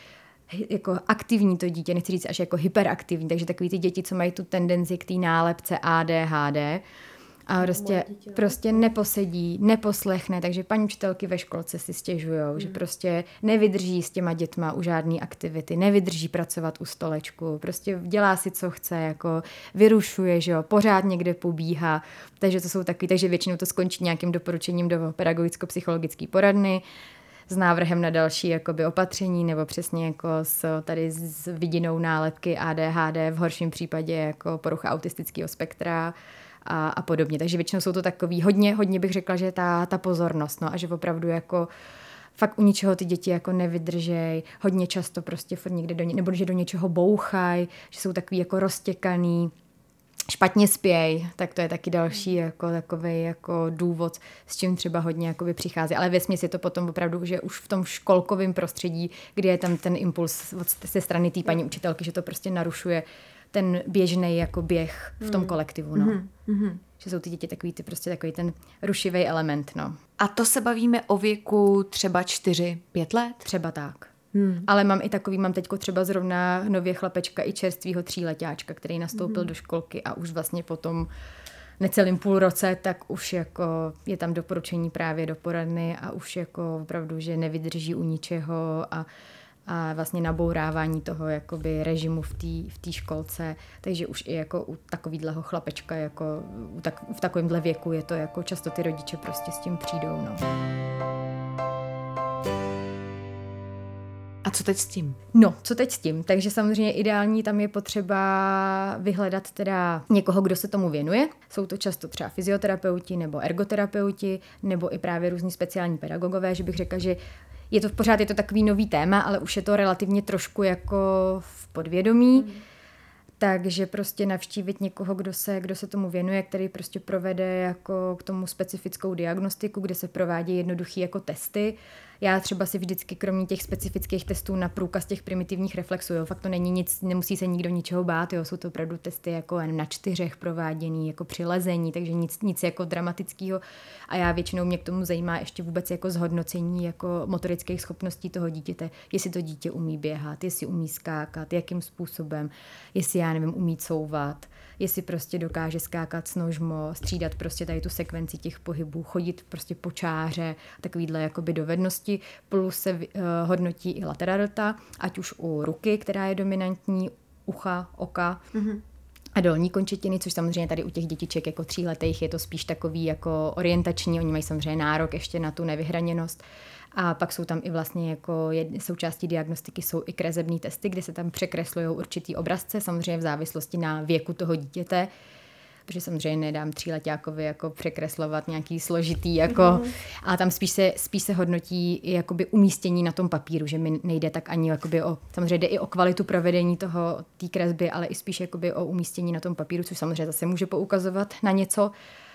jako aktivní to dítě, nechci říct až jako hyperaktivní, takže takový ty děti, co mají tu tendenci k té nálepce A D H D, a prostě, prostě neposedí, neposlechne, takže paní učitelky ve školce si stěžujou, hmm. že prostě nevydrží s těma dětma u žádný aktivity, nevydrží pracovat u stolečku, prostě dělá si, co chce, jako vyrušuje, že jo, pořád někde pobíhá, takže to jsou takový, takže většinou to skončí nějakým doporučením do pedagogicko-psychologické poradny, s návrhem na další jakoby opatření nebo přesně jako s, tady s vidinou nálepky A D H D, v horším případě jako porucha autistického spektra a, a podobně. Takže většinou jsou to takový, hodně, hodně bych řekla, že ta, ta pozornost, no a že opravdu jako fakt u ničeho ty děti jako nevydržej, hodně často prostě furt někde do, nebo že do něčeho bouchají, že jsou takový jako roztěkaný, špatně spěj, tak to je taky další jako takovej jako důvod, s čím třeba hodně jakoby přichází. Ale vesměs je to potom opravdu, že už v tom školkovém prostředí, kdy je tam ten impuls ze strany té paní učitelky, že to prostě narušuje ten běžný jako běh v tom kolektivu, no. Mm-hmm. Že jsou ty děti takový, ty prostě takový ten rušivý element, no. A to se bavíme o věku třeba čtyři, pět let? Třeba tak. Hmm. Ale mám i takový, mám teďko třeba zrovna nově chlapečka i čerstvýho tříletáčka, který nastoupil hmm. do školky a už vlastně potom necelým půl roce, tak už jako je tam doporučení právě do poradny a už jako opravdu, že nevydrží u ničeho a, a vlastně nabourávání toho jakoby režimu v té v té školce, takže už i jako u takovýhleho chlapečka jako u tak, v takovémhle věku je to jako často ty rodiče prostě s tím přijdou, no. A co teď s tím? No, co teď s tím? Takže samozřejmě ideální tam je potřeba vyhledat teda někoho, kdo se tomu věnuje. Jsou to často třeba fyzioterapeuti nebo ergoterapeuti, nebo i právě různí speciální pedagogové, že bych řekla, že je to pořád je to takový nový téma, ale už je to relativně trošku jako v podvědomí. Mm. Takže prostě navštívit někoho, kdo se, kdo se tomu věnuje, který prostě provede jako k tomu specifickou diagnostiku, kde se provádí jednoduchý jako testy. Já třeba si vždycky kromě těch specifických testů na průkaz těch primitivních reflexů, jo, fakt to není nic, nemusí se nikdo ničeho bát, jo, jsou to opravdu testy jako na čtyřech prováděný, jako při lezení, takže nic, nic jako dramatického. A já většinou mě k tomu zajímá ještě vůbec jako zhodnocení jako motorických schopností toho dítěte, jestli to dítě umí běhat, jestli umí skákat, jakým způsobem, jestli já nevím, umí couvat, jestli prostě dokáže skákat snožmo, střídat prostě tady tu sekvenci těch pohybů, chodit prostě po čáře, takovýhle jakoby dovednosti, plus se uh, hodnotí i lateralita, ať už u ruky, která je dominantní, ucha, oka, mm-hmm. a dolní končetiny, což samozřejmě tady u těch dětiček jako tříletých je to spíš takový jako orientační, oni mají samozřejmě nárok ještě na tu nevyhraněnost. A pak jsou tam i vlastně jako součástí diagnostiky jsou i kresební testy, kde se tam překreslují určitý obrazce, samozřejmě v závislosti na věku toho dítěte, protože samozřejmě nedám tříletákovi jako překreslovat nějaký složitý, jako, mm-hmm. a tam spíš se, spíš se hodnotí i jakoby umístění na tom papíru, že mi nejde tak ani jakoby o, samozřejmě jde i o kvalitu provedení toho, té kresby, ale i spíš jakoby o umístění na tom papíru, což samozřejmě zase může poukazovat na něco.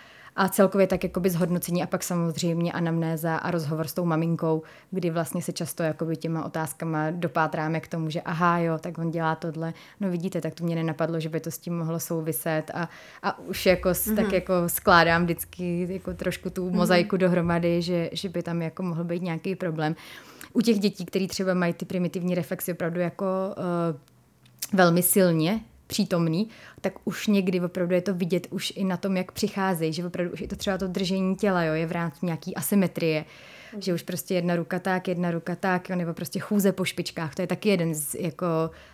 A celkově tak jakoby zhodnocení a pak samozřejmě anamnéza a rozhovor s tou maminkou, kdy vlastně se často jakoby těma otázkama dopátráme k tomu, že aha jo, tak on dělá tohle. No vidíte, tak to mě nenapadlo, že by to s tím mohlo souviset a, a už jako mm-hmm. tak jako skládám vždycky jako trošku tu mozaiku mm-hmm. dohromady, že, že by tam jako mohl být nějaký problém. U těch dětí, který třeba mají ty primitivní reflexy opravdu jako uh, velmi silně přítomný, tak už někdy opravdu je to vidět už i na tom, jak přicházejí, že opravdu už je to třeba to držení těla, jo, je v rámci nějaký asymetrie, mm. že už prostě jedna ruka tak, jedna ruka tak, jo, nebo prostě chůze po špičkách, to je taky jeden z, jako,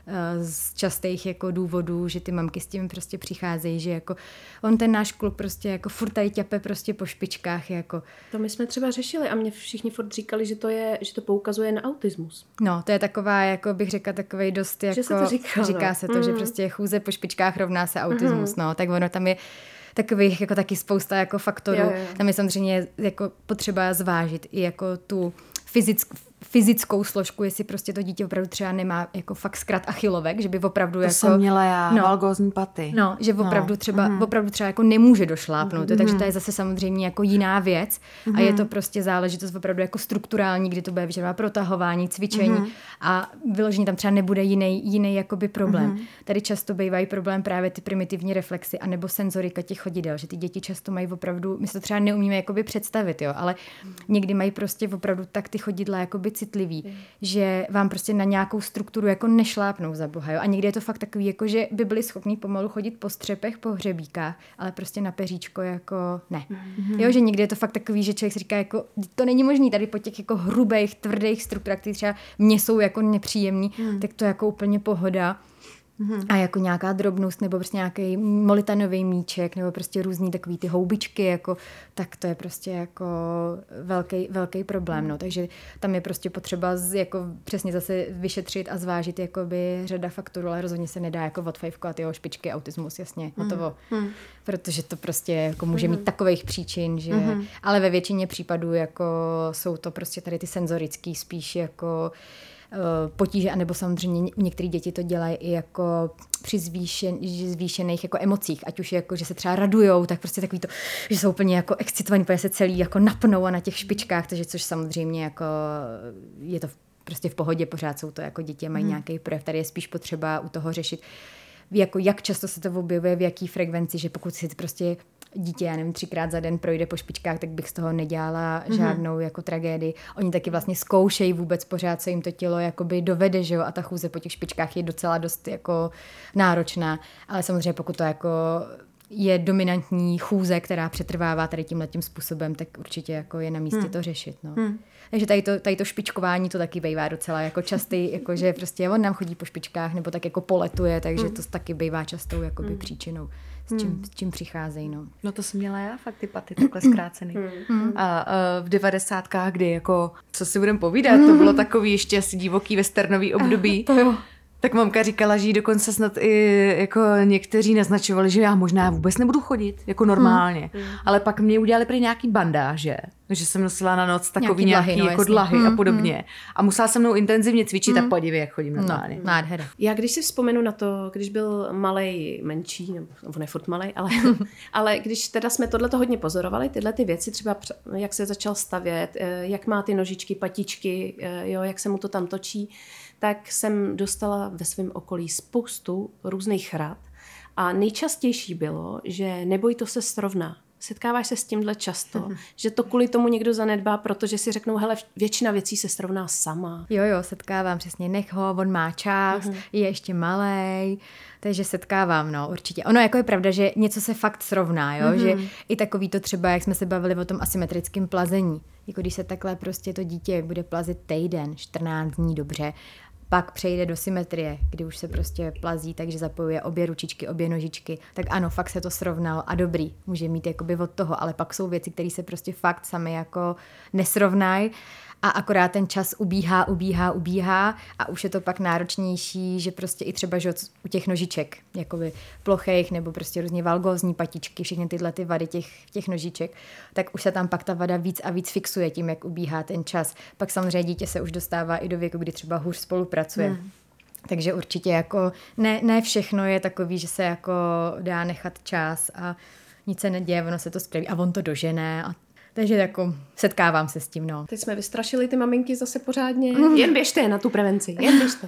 z častých jako důvodů, že ty mamky s tím prostě přicházejí, že jako on ten náš kluk prostě jako furt tady ťape prostě po špičkách, jako. To my jsme třeba řešili a mě všichni furt říkali, že to je, že to poukazuje na autismus. No, to je taková, jako bych řekla, takovej dost jako, se to říká, říká no. se to, mm. že prostě chůze po špičkách rovná se autismus, mm. no, tak ono tam je takových jako taky spousta jako faktorů. Jo, jo. Tam je samozřejmě jako potřeba zvážit i jako tu fyzickou fyzickou složku, jestli prostě to dítě opravdu třeba nemá jako fakt zkrat achilovek, že by opravdu to jako... jsem měla já, no, valgózní paty. No, že opravdu no. třeba, mm. opravdu třeba jako nemůže došlápnout, mm. takže to je zase samozřejmě jako jiná věc mm. a je to prostě záležitost opravdu jako strukturální, kdy to bude vyžadovat protahování, cvičení mm. a vyloženě tam třeba nebude jiný, jiný jakoby problém. Mm. Tady často bývají problém právě ty primitivní reflexy anebo senzorika těch chodidel, že ty děti často mají opravdu, my se to třeba neumíme jakoby představit, jo, ale mm. někdy mají prostě opravdu tak ty chodidla jakoby jakoby citlivý, mm. že vám prostě na nějakou strukturu jako nešlápnou za boha, jo? A někdy je to fakt takový, jako že by byli schopní pomalu chodit po střepech, po hřebíkách, ale prostě na peříčko jako ne. Mm. Jo, že někdy je to fakt takový, že člověk si říká, jako to není možný tady po těch jako hrubých, tvrdých strukturách, které třeba mně jsou jako nepříjemný, mm. tak to jako úplně pohoda. Mm-hmm. A jako nějaká drobnost, nebo prostě nějaký molitanový míček, nebo prostě různý takový ty houbičky, jako, tak to je prostě jako velký, velký problém. No. Takže tam je prostě potřeba z, jako přesně zase vyšetřit a zvážit jakoby řada faktorů, ale rozhodně se nedá jako odfajfkovat tyho špičky, autismus, jasně, hotovo. Mm-hmm. Protože to prostě jako může mít mm-hmm. takových příčin, že... Mm-hmm. Ale ve většině případů jako jsou to prostě tady ty senzorický spíš jako potíže, anebo samozřejmě některé děti to dělají i jako při zvýšen, zvýšených jako emocích, ať už jako, že se třeba radujou, tak prostě takový to, že jsou úplně jako excitovaní, protože se celý jako napnou a na těch špičkách, takže což samozřejmě jako je to prostě v pohodě, pořád jsou to jako děti, mají hmm. nějaký projev, tady je spíš potřeba u toho řešit, jako jak často se to objevuje, v jaký frekvenci, že pokud si prostě dítě, já nevím, třikrát za den projde po špičkách, tak bych z toho nedělala žádnou mm-hmm. jako tragédii. Oni taky vlastně zkoušejí vůbec pořád, co jim to tělo jakoby dovede, že jo, a ta chůze po těch špičkách je docela dost jako náročná, ale samozřejmě pokud to jako je dominantní chůze, která přetrvává tady tímhletím způsobem, tak určitě jako je na místě hmm. to řešit. No. Hmm. Takže tady to, tady to špičkování to taky bývá docela jako častý, jako že prostě on nám chodí po špičkách nebo tak jako poletuje, takže hmm. to taky bývá častou jakoby hmm. příčinou, s čím, hmm. s čím přicházejí. No. no to jsem měla já fakt ty paty takhle zkrácený. Hmm. A, a v devadesátkách, kdy jako, co si budem povídat, hmm. to bylo takový ještě asi divoký westernový období. To jo. Tak mamka říkala, že jí dokonce snad i jako někteří naznačovali, že já možná vůbec nebudu chodit, jako normálně. Hmm. Ale pak mě udělali prý nějaký bandáže, že jsem nosila na noc takový nějaký, nějaký dlahy, no, jako dlahy hmm. a podobně. Hmm. A musela jsem mnou intenzivně cvičit hmm. a podívej, jak chodím normálně. No, nádhera. Já když si vzpomenu na to, když byl malej, menší, nebo on je furt malej, ale, ale když teda jsme tohleto hodně pozorovali, tyhle ty věci, třeba jak se začal stavět, jak má ty nožičky, patičky, jo, jak se mu to tam točí, tak jsem dostala ve svém okolí spoustu různých rad a nejčastější bylo, že neboj, to se srovná. Setkáváš se s tímhle často, mm-hmm. že to kvůli tomu někdo zanedbá, protože si řeknou, hele, většina věcí se srovná sama. Jo, jo, setkávám přesně, nech ho, on má čas, mm-hmm. je ještě malej, takže setkávám, no, určitě. Ono jako je pravda, že něco se fakt srovná, jo, mm-hmm. že i takový to třeba, jak jsme se bavili o tom asymetrickém plazení, jako když se takhle prostě to dítě bude plazit týden, čtrnáct dní, dobře, pak přejde do symetrie, kdy už se prostě plazí, takže zapojuje obě ručičky, obě nožičky, tak ano, fakt se to srovnalo a dobrý, může mít jakoby od toho, ale pak jsou věci, které se prostě fakt sami jako nesrovnají a akorát ten čas ubíhá, ubíhá, ubíhá a už je to pak náročnější, že prostě i třeba že u těch nožiček, jakoby plochých nebo prostě různě valgózní patičky, všechny tyhle ty vady těch, těch nožiček, tak už se tam pak ta vada víc a víc fixuje tím, jak ubíhá ten čas. Pak samozřejmě dítě se už dostává i do věku, kdy třeba hůř spolupracuje. Hmm. Takže určitě jako ne, ne všechno je takový, že se jako dá nechat čas a nic se neděje, ono se to spraví a on to dožene a takže jako setkávám se s tím, no. Teď jsme vystrašili ty maminky zase pořádně. Mm. Jen běžte na tu prevenci, jen běžte.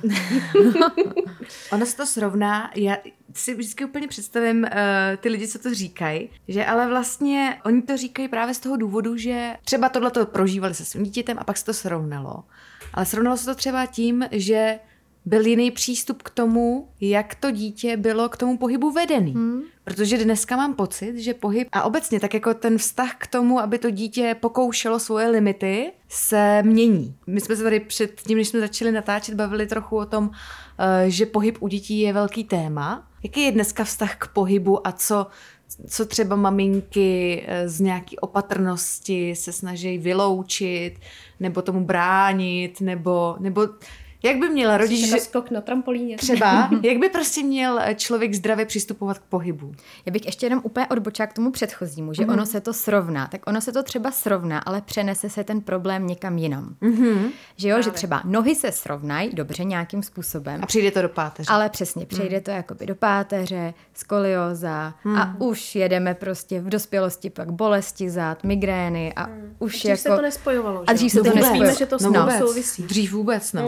Ono se to srovná, já si vždycky úplně představím uh, ty lidi, co to říkají, že ale vlastně oni to říkají právě z toho důvodu, že třeba tohleto prožívali se svým dítětem a pak se to srovnalo. Ale srovnalo se to třeba tím, že byl jiný přístup k tomu, jak to dítě bylo k tomu pohybu vedený. Hmm. Protože dneska mám pocit, že pohyb a obecně tak jako ten vztah k tomu, aby to dítě pokoušelo svoje limity, se mění. My jsme se tady před tím, když jsme začali natáčet, bavili trochu o tom, že pohyb u dětí je velký téma. Jaký je dneska vztah k pohybu a co, co třeba maminky z nějaký opatrnosti se snaží vyloučit, nebo tomu bránit, nebo... nebo jak by měla rodič... skok na trampolíně. Třeba, jak by prostě měl člověk zdravě přistupovat k pohybu? Já bych ještě jenom úplně odbočila k tomu předchozímu, že mm-hmm. ono se to srovná. Tak ono se to třeba srovná, ale přenese se ten problém někam jinam. Mm-hmm. Že jo, Právě. Že třeba nohy se srovnají dobře nějakým způsobem. A přijde to do páteře. Ale přesně, přijde mm. to jakoby do páteře, skolioza mm. a už jedeme prostě v dospělosti pak bolesti zad, migrény a mm. už dřív jako... se to nespojovalo. A dřív se to nespojovalo. Víme, že to no, vůbec. souvisí. Dřív vůbec, no. Mm. Takže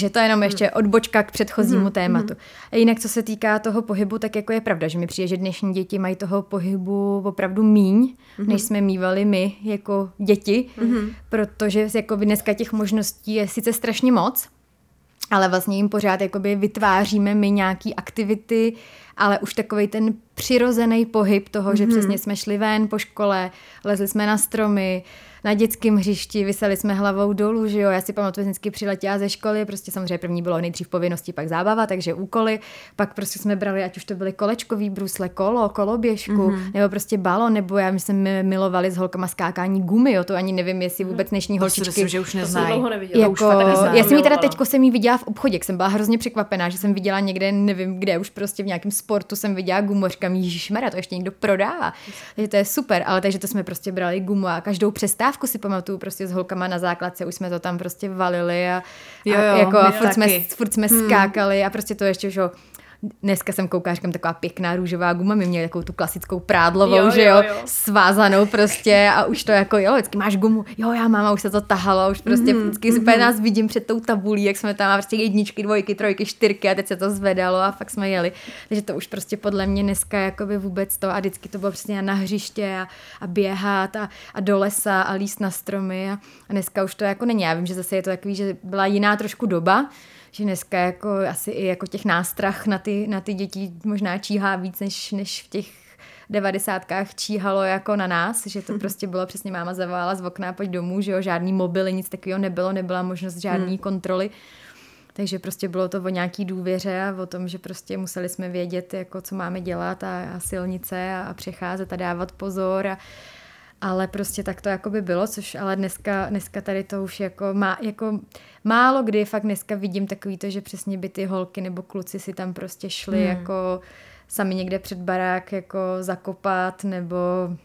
Takže to je jenom ještě odbočka k předchozímu mm-hmm. tématu. A jinak, co se týká toho pohybu, tak jako je pravda, že mi přijde, že dnešní děti mají toho pohybu opravdu míň, mm-hmm. než jsme mívali my jako děti, mm-hmm. protože jako dneska těch možností je sice strašně moc, ale vlastně jim pořád jakoby vytváříme my nějaký aktivity, ale už takovej ten přirozený pohyb toho, mm-hmm. že přesně jsme šli ven po škole, lezli jsme na stromy, na dětském hřišti, viseli jsme hlavou dolů, že jo, já si pamatuju, vždycky přiletěla ze školy, prostě samozřejmě první bylo nejdřív povinnosti, pak zábava, takže úkoly, pak prostě jsme brali, ať už to byly kolečkový brusle, kolo, koloběžku, mm-hmm. nebo prostě balon, nebo já myslím, my milovali s holkama skákání gumy, jo, to ani nevím, jestli vůbec dnešní to holčičky. Myslím, že už neznají. Jako, já jsem ji teda teďko jsem jí viděla v obchodě, jsem byla hrozně překvapená, že jsem viděla někde, nevím kde, už prostě v nějakém sportu jsem viděla gumu, říkám, ježišmarja, to ještě někdo prodává. Takže to je super, ale takže to jsme prostě brali gumu a každou přestávku si pamatuju prostě s holkama na základce, už jsme to tam prostě valili a, jo, a, jo, jako, a furt, jsme, taky. furt jsme hmm. skákali a prostě to ještě, že dneska jsem kouká, říkám, taková pěkná růžová guma, my měli takovou tu klasickou prádlovou, jo, že jo, jo, svázanou prostě a už to jako, jo, vždycky máš gumu, jo, já mám a už se to tahalo, už prostě mm-hmm, vždycky mm-hmm. super nás vidím před tou tabulí, jak jsme tam a prostě jedničky, dvojky, trojky, čtyřky a teď se to zvedalo a fakt jsme jeli. Takže to už prostě podle mě dneska jakoby vůbec to a vždycky to bylo prostě na hřiště a, a běhat a, a do lesa a líst na stromy a, a dneska už to jako není. Já vím, že zase je to takový, že byla jiná trošku doba, že dneska jako asi i jako těch nástrah na ty, na ty děti možná číhá víc, než, než v těch devadesátkách číhalo jako na nás, že to prostě bylo přesně máma zavolala z okna, pojď domů, že jo, žádný mobily, nic takového nebylo, nebyla možnost žádný hmm. kontroly. Takže prostě bylo to o nějaký důvěře a o tom, že prostě museli jsme vědět, jako co máme dělat a, a silnice a, a přecházet a dávat pozor a ale prostě tak to jako by bylo, což ale dneska, dneska tady to už jako, má, jako málo kdy fakt dneska vidím takový to, že přesně by ty holky nebo kluci si tam prostě šli hmm. jako sami někde před barák jako zakopat nebo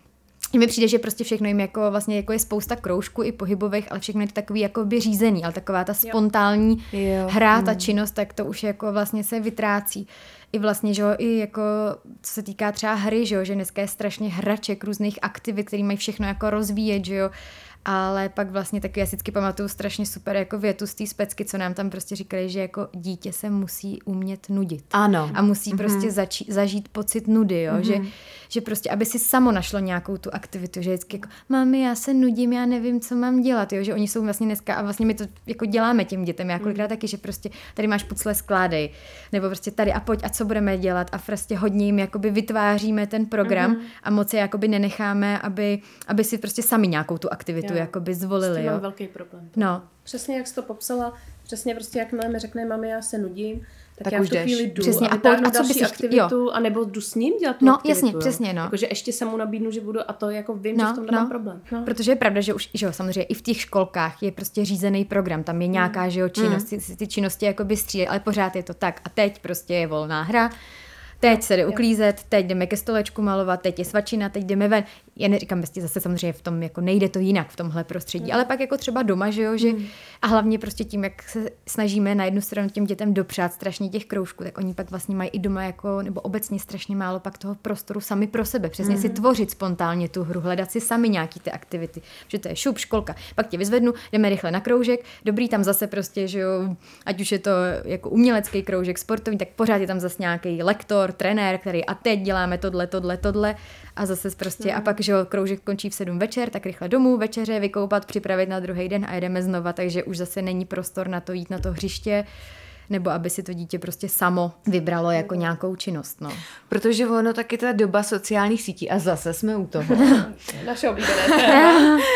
mi přijde, že prostě všechno jim jako vlastně jako je spousta kroužků i pohybových, ale všechno je to takový jako by řízený, ale taková ta spontánní jo. hra, ta hmm. činnost, tak to už jako vlastně se vytrácí. I vlastně, že jo, i jako, co se týká třeba hry, že jo, že dneska je strašně hraček, různých aktivit, který mají všechno jako rozvíjet, že jo, ale pak vlastně taky já si vždycky pamatuju strašně super jako větu z té specky, co nám tam prostě říkali, že jako dítě se musí umět nudit. Ano. A musí mm-hmm. prostě začít, zažít pocit nudy, jo, mm-hmm. že, že prostě, aby si samo našlo nějakou tu aktivitu, že vždycky jako, mami, já se nudím, já nevím, co mám dělat, jo, že oni jsou vlastně dneska a vlastně my to jako děláme těm dětem, já kolikrát mm. taky, že prostě tady máš pucle, skládej, nebo prostě tady a pojď a co budeme dělat a prostě hodně jim jakoby vytváříme ten program mm-hmm. a moc je jakoby nenecháme, aby, aby si prostě sami nějakou tu aktivitu jo. jakoby zvolili. S tím mám velký problém. No. Přesně jak jsi to popsala, přesně prostě jak mi řekne mami, já se nudím, tak, tak já už v tu chvíli jdu přesně, a vytáhnu a další aktivitu, jo. anebo jdu s ním dělat tu no, aktivitu. Jasně, přesně, no. Jakože ještě se mu nabídnu, že budu a to jako vím, no, že v tom no. nemám problém. No. Protože je pravda, že už, že jo, samozřejmě i v těch školkách je prostě řízený program, tam je nějaká, mm. že jo, činnost, mm. ty činnosti jakoby střídají, ale pořád je to tak a teď prostě je volná hra. Teď se jde uklízet, teď jdeme ke stolečku malovat, teď je svačina, teď jdeme ven. Já neříkám, prostě zase samozřejmě v tom jako nejde to jinak v tomhle prostředí, mm. ale pak jako třeba doma, že jo, že mm. a hlavně prostě tím, jak se snažíme na jednu stranu těm dětem dopřát strašně těch kroužků, tak oni pak vlastně mají i doma jako, nebo obecně strašně málo pak toho prostoru sami pro sebe, přesně mm. si tvořit spontánně tu hru, hledat si sami nějaký ty aktivity, že to je šup, školka, pak tě vyzvednu, jdeme rychle na kroužek, dobrý, tam zase prostě, že jo, ať už je to jako umělecký kroužek, sportovní, tak pořád je tam zase nějaký lektor, trenér, který a teď děláme tohle, tohle, tohle a zase prostě mm. a pak, že jo, kroužek končí v sedm večer, tak rychle domů, večeře, vykoupat, připravit na druhý den a jedeme znova, takže už zase není prostor na to jít na to hřiště, nebo aby si to dítě prostě samo vybralo jako nějakou činnost, no. Protože ono taky ta doba sociálních sítí a zase jsme u toho. Naše oblíbené téma. Uh,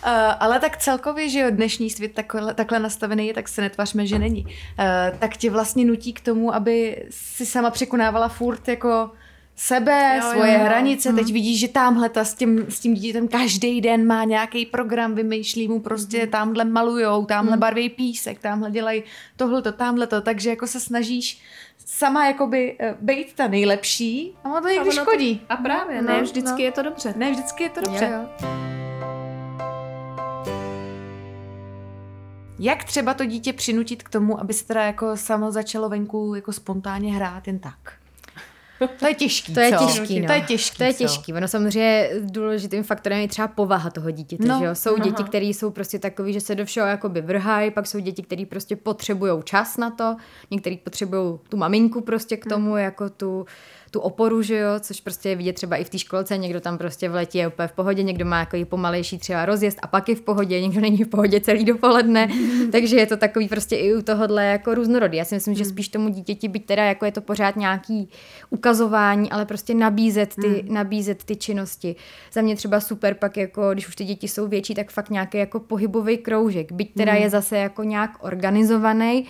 ale tak celkově, že jo, dnešní svět takhle, takhle nastavený je, tak se netvařme, že není. Uh, tak tě vlastně nutí k tomu, aby si sama překonávala furt jako sebe, jo, svoje jo, jo. hranice. Teď hmm. vidíš, že tamhle ta s tím, s tím dítětem každý den má nějaký program, vymýšlí mu prostě, hmm. tamhle malujou, tamhle hmm. barví písek, tamhle dělají tohleto, tamhleto, takže jako se snažíš sama jakoby být ta nejlepší a ono to někdy škodí. To, a právě, no, ne vždycky no. je to dobře. Ne vždycky je to dobře. Jo, jo. Jak třeba to dítě přinutit k tomu, aby se teda jako samo začalo venku jako spontánně hrát jen tak? To je těžký, To je co? těžký, no. To je těžký, To je co? těžký. Ono samozřejmě důležitým faktorem je třeba povaha toho dítěte, No, že jo? Jsou aha. děti, které jsou prostě takový, že se do všeho jakoby vrhají, pak jsou děti, které prostě potřebují čas na to, některý potřebují tu maminku prostě k tomu, jako tu tu oporu, že jo, což prostě je vidět třeba i v té školce, někdo tam prostě v letě je úplně v pohodě, někdo má jako i pomalejší třeba rozjezd a pak je v pohodě, někdo není v pohodě celý dopoledne, takže je to takový prostě i u tohohle jako různorodý. Já si myslím, že spíš tomu dítěti, byť teda jako je to pořád nějaký ukazování, ale prostě nabízet ty, hmm. nabízet ty činnosti. Za mě třeba super pak jako, když už ty děti jsou větší, tak fakt nějaký jako pohybový kroužek, byť teda hmm. je zase jako nějak organizovaný,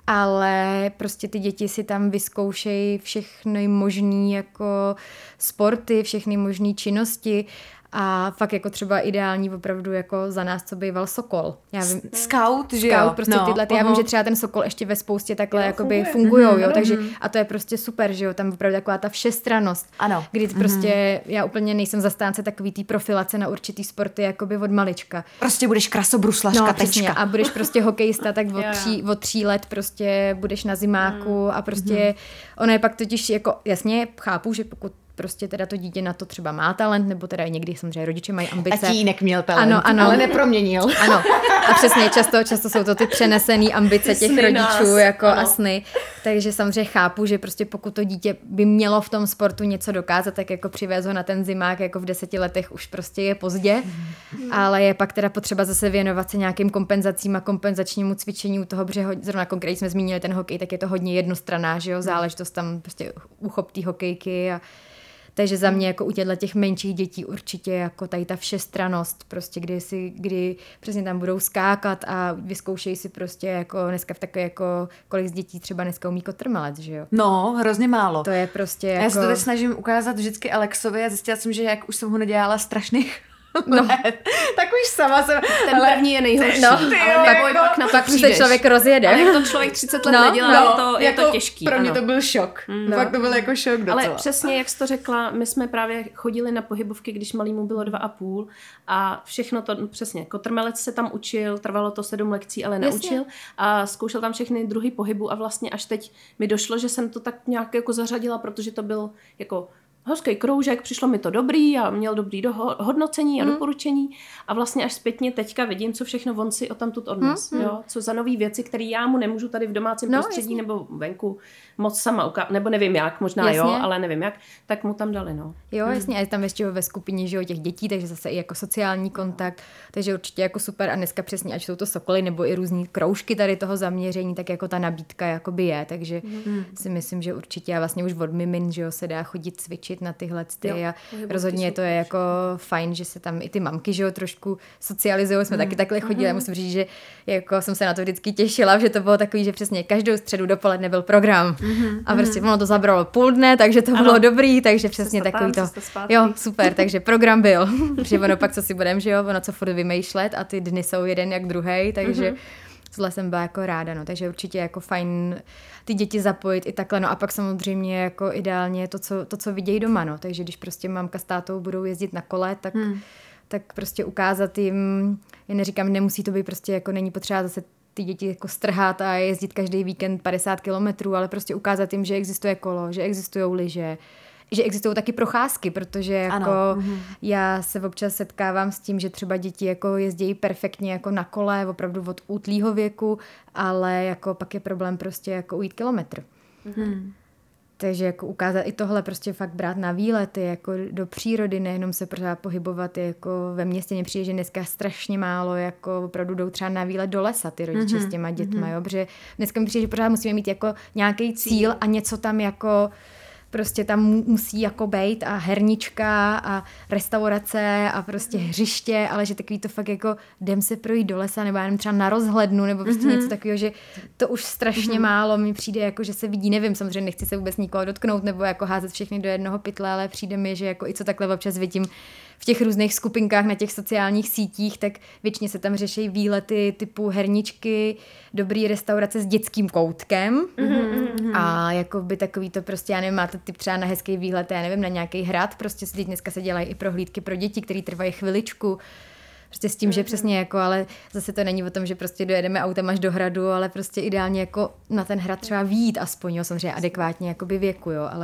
ale prostě ty děti si tam vyzkoušejí všechny možný jako sporty, všechny možný činnosti a fakt jako třeba ideální opravdu jako za nás, co býval Sokol. Já vím, Scout, že Scout, jo? prostě no, tyhle, ty, já vím, aha. že třeba ten Sokol ještě ve spoustě takhle Jo, jakoby funguje. fungujou, Mhm, jo, ano. takže a to je prostě super, že jo, tam opravdu taková ta všestrannost, Ano. kdy ty prostě, já úplně nejsem zastánce takový té profilace na určitý sporty jakoby od malička. Prostě budeš krasobruslařka, No, tečka. přesně. A budeš prostě hokejista, tak od Jo, jo. tří, od tří let prostě budeš na zimáku a prostě ono je pak totiž jako, jasně, chápu, že pokud prostě teda to dítě na to třeba má talent, nebo teda i někdy samozřejmě rodiče mají ambice. Tatínek měl talent, Ano, ano. ale neproměnil. Ano, a přesně, často, často jsou to ty přenesené ambice těch Sny rodičů nás, jako ano. a sny. Takže samozřejmě chápu, že prostě pokud to dítě by mělo v tom sportu něco dokázat, tak jako přivést ho na ten zimák jako v deseti letech už prostě je pozdě. Ale je pak teda potřeba zase věnovat se nějakým kompenzacím a kompenzačnímu cvičení u toho, protože ho- zrovna konkrétně jsme zmínili ten hokej, tak je to hodně jednostranná, že jo, záležitost tam prostě uchop té hokejky a takže za mě jako u těchto těch menších dětí určitě jako tady ta všestrannost, prostě kdy si, kdy přesně tam budou skákat a vyzkoušejí si prostě jako dneska v takové jako, kolik z dětí třeba dneska umí kotrmelec, že jo? No, hrozně málo. To je prostě Já jako... se to teď snažím ukázat vždycky Alexovi a zjistila jsem, že jak už jsem ho nedělala strašných No. let, tak už sama jsem... Ten první je nejhorší, No, ale neboj, jako- pak na to Pak už se přijdeš. člověk rozjede. Ale jak to člověk třicet let No, nedělá, no, je, to, je to těžký. Pro mě ano. to byl šok. No. Fakt to byl jako šok docela. Ale přesně, jak jsi to řekla, my jsme právě chodili na pohybovky, když malýmu bylo dva a půl a všechno to, no přesně, kotrmelec se tam učil, trvalo to sedm lekcí, ale neučil Jasně. a zkoušel tam všechny druhy pohybu a vlastně až teď mi došlo, že jsem to tak nějak jako zařadila, protože to byl jako hezký kroužek, přišlo mi to dobrý a měl dobrý doho- hodnocení a Hmm. doporučení a vlastně až zpětně teďka vidím, co všechno on si o tamtud odnes, Hmm, jo? Co za nový věci, které já mu nemůžu tady v domácím No, prostředí jasně. nebo venku moc sama uká- nebo nevím jak, možná Jasně. jo, ale nevím jak, tak mu tam dali, no. Jo, jasně, a je tam ještě ve skupině, že jo, těch dětí, takže zase i jako sociální kontakt, takže určitě jako super a dneska přesně, ať jsou to sokoly nebo i různý kroužky tady toho zaměření, tak jako ta nabídka jakoby je, takže Mhm. si myslím, že určitě a vlastně už od mimin, že jo, se dá chodit cvičit na tyhle ty Jo, a pohybovky rozhodně jsou to je jako fajn, že se tam i ty mamky, že jo, trošku socializují, jsme taky takhle chodili, Mhm. musím říct, že jako jsem se na to vždycky těšila, že to bylo takový, že přesně každou středu dopoledne byl program a prostě ono to zabralo půl dne, takže to bylo Ano. dobrý, takže přesně Cesta takový tam, to, cesta zpátky. jo, super, takže program byl, protože ono pak co si budem, že jo, ono co furt vymýšlet a ty dny jsou jeden jak druhej, takže Mhm. tohle jsem byla jako ráda, no, takže určitě jako fajn ty děti zapojit i takhle, no a pak samozřejmě jako ideálně to, co, to, co vidějí doma, no, takže když prostě mamka s tátou budou jezdit na kole, tak, hmm. tak prostě ukázat jim, já neříkám, nemusí to být prostě jako není potřeba zase ty děti jako strhat a jezdit každý víkend padesát kilometrů, ale prostě ukázat jim, že existuje kolo, že existují lyže, že existují taky procházky, protože jako Ano. já se občas setkávám s tím, že třeba děti jako jezdí perfektně jako na kole, opravdu od útlýho věku, ale jako pak je problém prostě jako ujít kilometr. Hmm. Takže jako ukázat i tohle prostě fakt brát na výlety jako do přírody, nejenom se pořád pohybovat jako ve městě. Mně přijde, že dneska strašně málo jako opravdu jdou třeba na výlet do lesa ty rodiče mm-hmm. s těma dětma, jo, protože dneska mi přijde, že pořád musíme mít jako nějaký cíl a něco tam jako prostě tam musí jako bejt a hernička a restaurace a prostě hřiště, ale že takový to fakt jako jdem se projít do lesa nebo já nevím, třeba na rozhlednu nebo prostě mm-hmm. něco takového, že to už strašně mm-hmm. málo mi přijde jako, že se vidí, nevím, samozřejmě nechci se vůbec nikoho dotknout nebo jako házet všechny do jednoho pytle, ale přijde mi, že jako i co takhle občas vidím v těch různých skupinkách na těch sociálních sítích, tak většině se tam řeší výlety typu herničky, dobrý restaurace s dětským koutkem mm-hmm. a jako by takový to prostě, já nevím, máte typ třeba na hezký výlet, já nevím, na nějaký hrad, prostě si dneska se dělají i prohlídky pro děti, které trvají chviličku, prostě s tím, že přesně jako, ale zase to není o tom, že prostě dojedeme autem až do hradu, ale prostě ideálně jako na ten hrad třeba vyjít aspoň, jo, samozřejmě adekvátně jakoby věku, jo, ale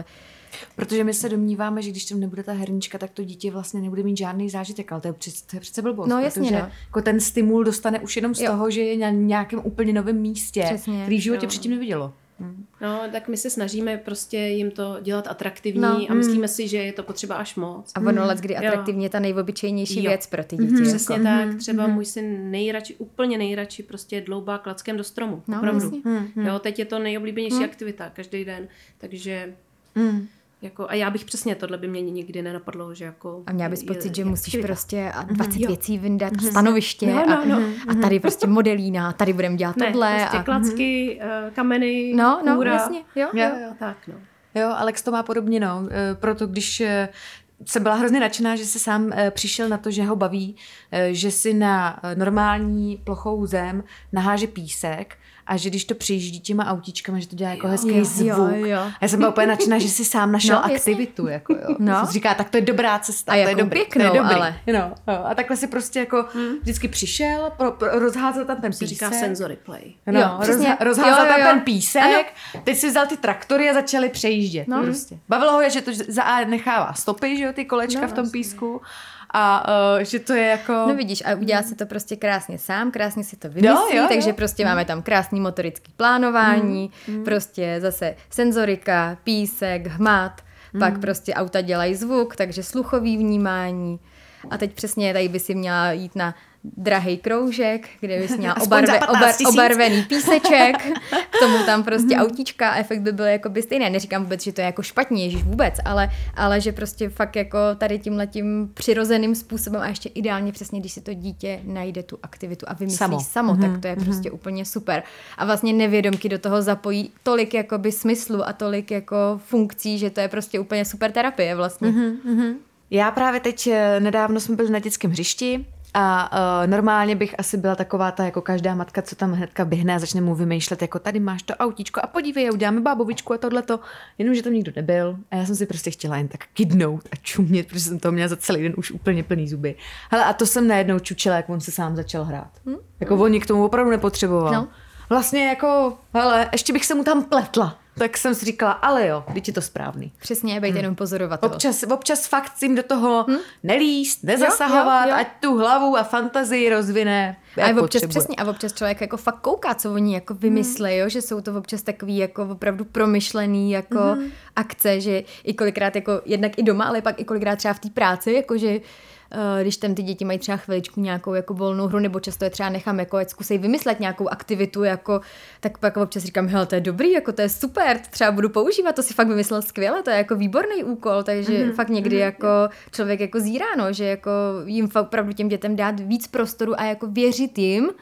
Protože my se domníváme, že když tam nebude ta hernička, tak to dítě vlastně nebude mít žádný zážitek, ale to je přece, to je přece blbost. No jasně, protože no. Jako ten stimul dostane už jenom z jo. toho, že je na nějakém úplně novém místě, přesně, který v životě jo. předtím nevidělo. Hmm. No, tak my se snažíme prostě jim to dělat atraktivní no. a myslíme mm. si, že je to potřeba až moc. A ono let, kdy atraktivní je ta nejobyčejnější jo. věc pro ty děti. Mm-hmm. Přesně jako. tak. Třeba mm-hmm. můj syn nejradši, úplně nejradši prostě dloubá klackem do stromu. No, opravdu. Mm-hmm. Jo, teď je to nejoblíbenější mm. aktivita každý den, takže... Mm. Jako, a já bych přesně, tohle by mě nikdy nenapadlo, že jako... A měla bys pocit, je, že musíš aktivita. prostě a dvacet jo. věcí vyndat a stanoviště no, no, no. A, a tady prostě modelína, tady budeme dělat ne, tohle. Prostě a... klacky, uh, kameny, no, no, kůra. jasně, jo, jo, jo, jo, tak no. Jo, Alex to má podobně, no. Proto když jsem byla hrozně nadšená, že se sám přišel na to, že ho baví, že si na normální plochou zem naháže písek a že když to přijíždí těma autíčkama, že to dělá jako jo, hezký jo, zvuk. Jo, jo. Já jsem byla úplně nadšená, že si sám našel no, aktivitu. Jako, jo. No. Jsem říká, tak to je dobrá cesta. A to je dobrý, pěknou, to je dobrý. Ale. No, no. A takhle si prostě jako hmm. vždycky přišel, pro, pro, rozházel tam ten písek. Říká sensory play. No, jo, rozha, rozházel jo, jo, jo. tam ten písek, ano. Teď si vzal ty traktory a začali přejíždět. No. Prostě. Bavilo ho je, že to za A nechává stopy, že jo, ty kolečka no, v tom vlastně. písku. A uh, že to je jako... No vidíš, a udělá si to prostě krásně sám, krásně si to vymyslí, jo, jo, takže jo. prostě mm. máme tam krásný motorický plánování, mm. prostě zase senzorika, písek, hmat, mm. pak prostě auta dělají zvuk, takže sluchový vnímání. A teď přesně tady by si měla jít na drahej kroužek, kde bys měla obarve, obar, obarvený píseček, k tomu tam prostě mm. autíčka a efekt by byl jakoby stejný. Neříkám vůbec, že to je jako špatně, ježiš vůbec, ale, ale že prostě fakt jako tady tímhletím přirozeným způsobem a ještě ideálně přesně, když si to dítě najde tu aktivitu a vymyslí samo, samo mm. tak to je mm. prostě úplně super. A vlastně nevědomky do toho zapojí tolik jakoby smyslu a tolik jako funkcí, že to je prostě úplně super terapie vlastně. Mm-hmm. Já právě teď nedávno jsme byli na dětském hřišti a uh, normálně bych asi byla taková ta jako každá matka, co tam hnedka běhne a začne mu vymýšlet, jako tady máš to autíčko a podívej, uděláme bábovičku a tohleto, jenomže tam nikdo nebyl a já jsem si prostě chtěla jen tak kydnout a čumět, protože jsem toho měla za celý den už úplně plný zuby. Hele, a to jsem najednou čučila, jak on se sám začal hrát. Hmm? Jako on k tomu opravdu nepotřeboval. No. Vlastně jako, hele, ještě bych se mu tam pletla. Tak jsem si říkala, ale jo, teď je to správný. Přesně, bejte hmm. jenom pozorovatel. Občas, občas fakt jim do toho hmm? nelíst, nezasahovat, jo, jo, jo. ať tu hlavu a fantazii rozvine. A občas přesně, a občas člověk jako fakt kouká, co oni jako vymyslej, hmm. jo, že jsou to občas takový jako opravdu promyšlený jako hmm. akce, že i kolikrát jako jednak i doma, ale pak i kolikrát třeba v té práci, jakože když tam ty děti mají třeba chviličku nějakou jako volnou hru, nebo často je třeba nechám, jako ať zkusej vymyslet nějakou aktivitu, jako, tak pak občas říkám, hele, to je dobrý, jako to je super, to třeba budu používat, to si fakt vymyslel skvěle, to je jako výborný úkol, takže mm-hmm. fakt někdy mm-hmm. jako člověk jako zírá, no, že jako jim fakt opravdu těm dětem dát víc prostoru a jako věřit jim,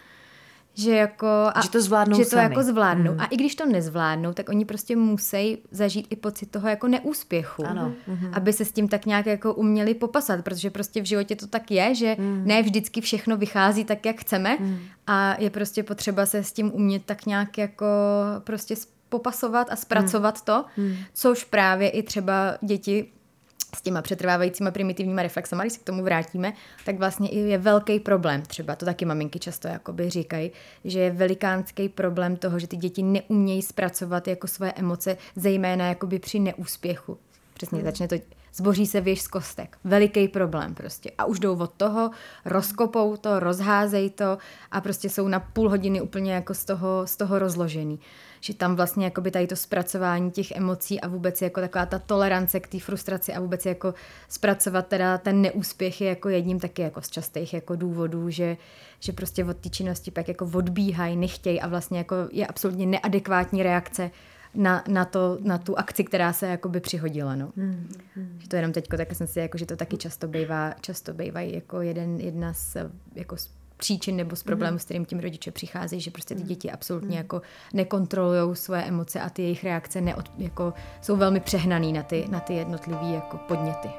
že jako a, že to zvládnou že to sami. jako zvládnou. Mm. A i když to nezvládnou, tak oni prostě musí zažít i pocit toho jako neúspěchu. Ano. Mm. Aby se s tím tak nějak jako uměli popasat, protože prostě v životě to tak je, že mm. ne vždycky všechno vychází tak, jak chceme mm. a je prostě potřeba se s tím umět tak nějak jako prostě popasovat a zpracovat mm. to, mm. což právě i třeba děti s těma přetrvávajícíma primitivníma reflexama, když se k tomu vrátíme, tak vlastně je velký problém. Třeba to taky maminky často jakoby říkají, že je velikánský problém toho, že ty děti neumějí zpracovat jako své emoce, zejména jakoby při neúspěchu. Přesně, hmm. začne to, zboří se věž z kostek. Veliký problém prostě. A už jdou od toho, rozkopou to, rozházej to a prostě jsou na půl hodiny úplně jako z toho, z toho rozložený. Že tam vlastně jakoby tady to zpracování těch emocí a vůbec jako taková ta tolerance k té frustraci a vůbec jako zpracovat teda ten neúspěch je jako jedním taky jako z častých jako důvodů, že, že prostě od té činnosti pak jako odbíhají, nechtějí a vlastně jako je absolutně neadekvátní reakce na, na, to, na tu akci, která se jakoby přihodila. No. Hmm, hmm. Že to jenom teďko, tak jsem si jako, že to taky často bývá, často bývají jako jeden, jedna z jako příčin nebo z problémů, mm. s kterým tím rodiče přicházejí, že prostě ty děti absolutně mm. jako nekontrolujou svoje emoce a ty jejich reakce neod, jako jsou velmi přehnaný na ty, na ty jednotlivý jako podněty.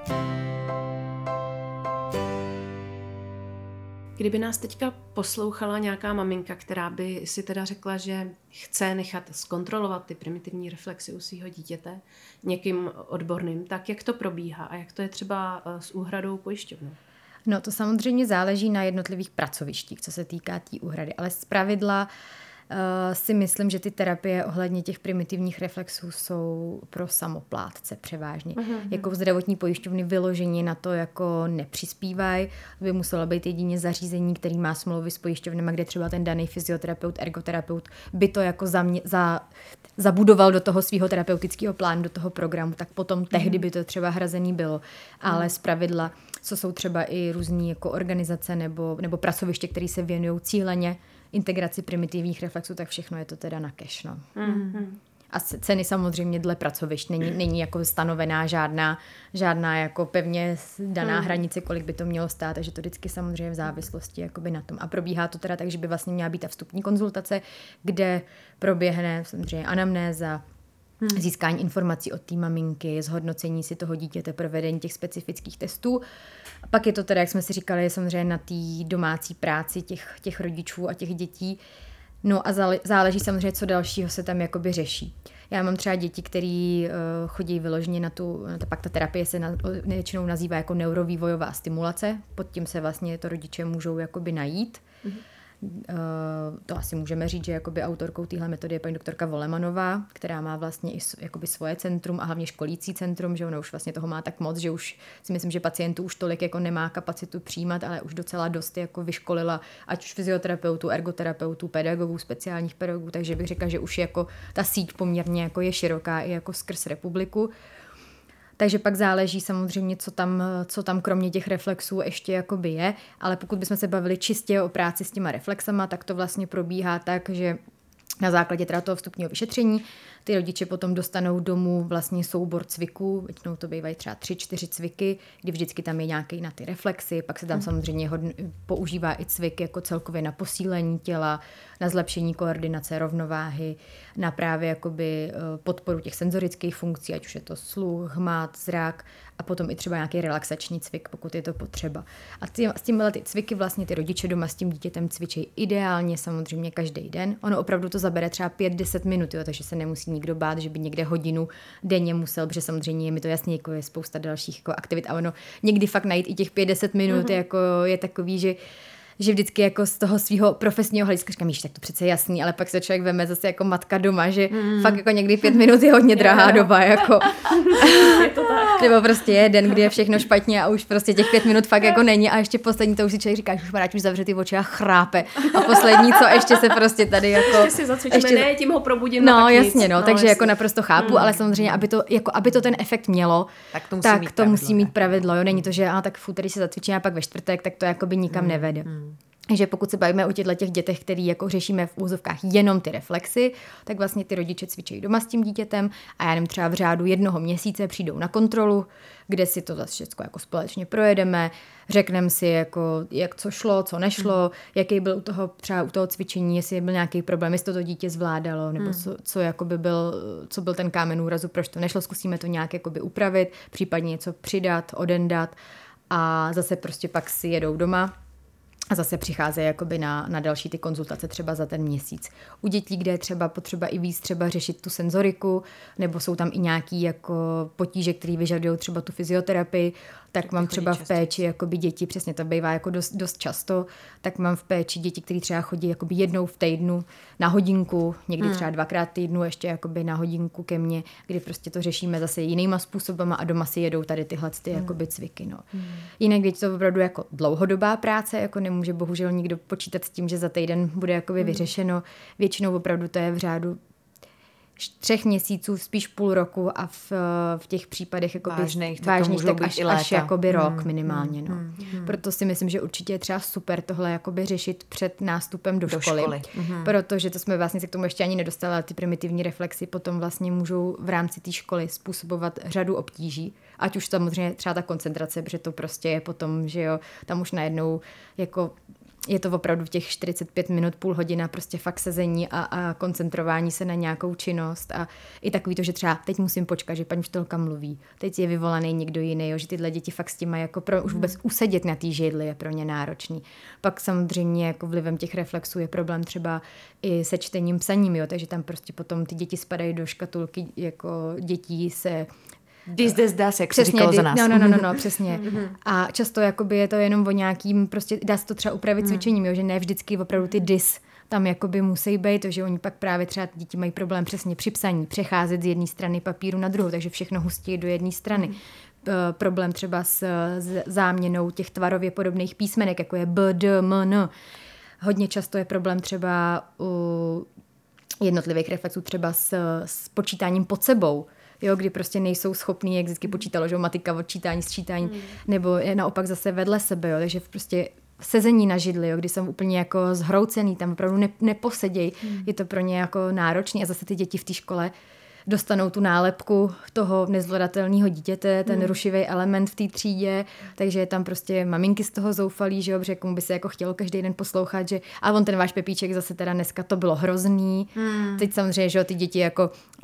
Kdyby nás teďka poslouchala nějaká maminka, která by si teda řekla, že chce nechat zkontrolovat ty primitivní reflexy u svého dítěte někým odborným, tak jak to probíhá a jak to je třeba s úhradou pojišťovnou? No to samozřejmě záleží na jednotlivých pracovištích, co se týká té tý úhrady, ale zpravidla si myslím, že ty terapie ohledně těch primitivních reflexů jsou pro samoplátce převážně. Uh-huh. Jako zdravotní pojišťovny vyložení na to jako nepřispívají, by muselo být jedině zařízení, který má smlouvy s pojišťovnami, kde třeba ten daný fyzioterapeut, ergoterapeut by to jako za mě, za, zabudoval do toho svého terapeutického plánu, do toho programu, tak potom uh-huh. tehdy by to třeba hrazený bylo. Ale uh-huh. zpravidla, co jsou třeba i různý jako organizace nebo, nebo pracoviště, které se věnují cíleně integraci primitivních reflexů, tak všechno je to teda na cash. No. Mm-hmm. A ceny samozřejmě dle pracovišť. Není, není jako stanovená žádná, žádná jako pevně daná mm. hranice, kolik by to mělo stát, takže to vždycky samozřejmě v závislosti jakoby na tom. A probíhá to teda tak, že by vlastně měla být ta vstupní konzultace, kde proběhne samozřejmě anamnéza, Hmm. získání informací od té maminky, zhodnocení si toho dítěte, provedení těch specifických testů. A pak je to teda, jak jsme si říkali, samozřejmě na té domácí práci těch, těch rodičů a těch dětí. No a záleží samozřejmě, co dalšího se tam jakoby řeší. Já mám třeba děti, které uh, chodí vyloženě na tu, na to, pak ta terapie se na, většinou nazývá jako neurovývojová stimulace, pod tím se vlastně to rodiče můžou jakoby najít. Hmm. Uh, to asi můžeme říct, že jakoby autorkou téhle metody je paní doktorka Volemanová, která má vlastně i jakoby svoje centrum a hlavně školící centrum, že ona už vlastně toho má tak moc, že už si myslím, že pacientů už tolik jako nemá kapacitu přijímat, ale už docela dost jako vyškolila ať už fyzioterapeutů, ergoterapeutů, pedagogů, speciálních pedagogů, takže bych řekla, že už jako ta síť poměrně jako je široká i jako skrz republiku. Takže pak záleží samozřejmě, co tam, co tam kromě těch reflexů ještě jakoby je, ale pokud bychom se bavili čistě o práci s těma reflexama, tak to vlastně probíhá tak, že na základě teda toho vstupního vyšetření ty rodiče potom dostanou domů vlastně soubor cviků, většinou to bývají třeba tři, čtyři cviky, kdy vždycky tam je nějaký na ty reflexy, pak se tam samozřejmě hodn- používá i cvik jako celkově na posílení těla, na zlepšení koordinace, rovnováhy, na právě jakoby podporu těch senzorických funkcí, ať už je to sluch, hmat, zrak a potom i třeba nějaký relaxační cvik, pokud je to potřeba. A ty, s tímhle ty cviky vlastně ty rodiče doma s tím dítětem cvičí ideálně samozřejmě každý den. Ono opravdu to zabere třeba pět deset minut, jo, takže se nemusí nikdo bát, že by někde hodinu denně musel, protože samozřejmě je mi to jasně, jako je spousta dalších jako aktivit a ono někdy fakt najít i těch pět deset minut mm-hmm. jako je takový, že že vždycky jako z toho svého profesního hlediska říkám, tak to přece je jasný, ale pak se člověk veme zase jako matka doma, že mm. fakt jako někdy pět minut je hodně drahá doba, jako. Je to tak. Nebo prostě je den, kdy je všechno špatně a už prostě těch pět minut fakt jako není a ještě poslední to už si člověk říká, že už rád už zavře ty oči a chrápe a poslední, co ještě se prostě tady jako. Ještě si zacvičíme, ještě... ne, tím ho probudím. No, no jasně, no, no takže jasně. Jako naprosto chápu, mm. ale samozřejmě, aby to, jako, aby to ten efekt mělo, tak to musí, tak mít, to pravidlo, musí mít pravidlo, jo, není to, že a tak v úterý se zacvičíme a pak ve čtvrtek, tak to jakoby nikam mm. nevede. Mm. že pokud se bavíme o těchto těch dětech, který jako řešíme v úzovkách jenom ty reflexy, tak vlastně ty rodiče cvičí doma s tím dítětem a já nevím, třeba v řádu jednoho měsíce přijdou na kontrolu, kde si to zase všechno jako společně projedeme, řekneme si, jako, jak co šlo, co nešlo, mm. jaký byl u toho, třeba u toho cvičení, jestli byl nějaký problém, jestli to, to dítě zvládalo, nebo mm. co, co, jakoby byl, co byl ten kámen úrazu, proč to nešlo, zkusíme to nějak jakoby upravit, případně něco přidat, odendat a zase prostě pak si jedou doma. A zase přicházejí jakoby na, na další ty konzultace třeba za ten měsíc. U dětí, kde je třeba potřeba i víc třeba řešit tu senzoriku, nebo jsou tam i nějaký jako potíže, které vyžadují třeba tu fyzioterapii, tak, tak mám třeba v péči jakoby děti, přesně to bývá jako dost, dost často, tak mám v péči děti, které třeba chodí jakoby jednou v týdnu na hodinku, někdy hmm. třeba dvakrát týdnu ještě jakoby na hodinku ke mně, kdy prostě to řešíme zase jinýma způsobama a doma si jedou tady tyhle ty hmm. jakoby cviky. No. Hmm. Jinak je to opravdu jako dlouhodobá práce, jako nemůže bohužel nikdo počítat s tím, že za týden bude jakoby hmm. vyřešeno. Většinou opravdu to je v řádu třech měsíců, spíš půl roku a v, v těch případech jakoby vážných, vážných tak až, až jakoby rok hmm, minimálně. Hmm, no. hmm, hmm. Proto si myslím, že určitě je třeba super tohle jakoby řešit před nástupem do, do školy. školy. Hmm. Protože to jsme vlastně se k tomu ještě ani nedostali, ale ty primitivní reflexy potom vlastně můžou v rámci té školy způsobovat řadu obtíží. Ať už samozřejmě třeba ta koncentrace, protože to prostě je potom, že jo, tam už najednou jako je to opravdu v těch čtyřicet pět minut, půl hodina prostě fakt sezení a, a koncentrování se na nějakou činnost a i takový to, že třeba teď musím počkat, že paní učitelka mluví, teď je vyvolaný někdo jiný, jo, že tyhle děti fakt s tím mají jako pro, už vůbec usedět na té židli je pro ně náročný. Pak samozřejmě jako vlivem těch reflexů je problém třeba i se čtením, psaním, jo, takže tam prostě potom ty děti spadají do škatulky jako dětí se Dis des das, jak se říkalo za nás. No, no, no, no, no přesně. A často jakoby je to jenom o nějakým, prostě dá se to třeba upravit cvičením, jo, že ne vždycky opravdu ty dis tam jakoby musí být, to, že oni pak právě třeba děti mají problém přesně při psaní, přecházet z jedné strany papíru na druhou, takže všechno hustí do jedné strany. Mm. Problém třeba s, s záměnou těch tvarově podobných písmenek, jako je B, D, M, N. Hodně často je problém třeba u jednotlivých reflexů třeba s, s počítáním pod sebou, jo, kdy prostě nejsou schopní, jak vždycky počítalo, že matika, odčítání, sčítání, mm. nebo je naopak zase vedle sebe, jo, takže prostě sezení na židli, jo, kdy jsou úplně jako zhroucený, tam opravdu ne, neposedějí, mm. je to pro ně jako náročný a zase ty děti v té škole dostanou tu nálepku toho nezvladatelného dítěte, ten hmm. rušivý element v té třídě, takže je tam prostě maminky z toho zoufalí, že jo, protože komu by se jako chtělo každý den poslouchat, že a on ten váš Pepíček zase teda dneska to bylo hrozný. Hmm. Teď samozřejmě, že jo, ty děti jako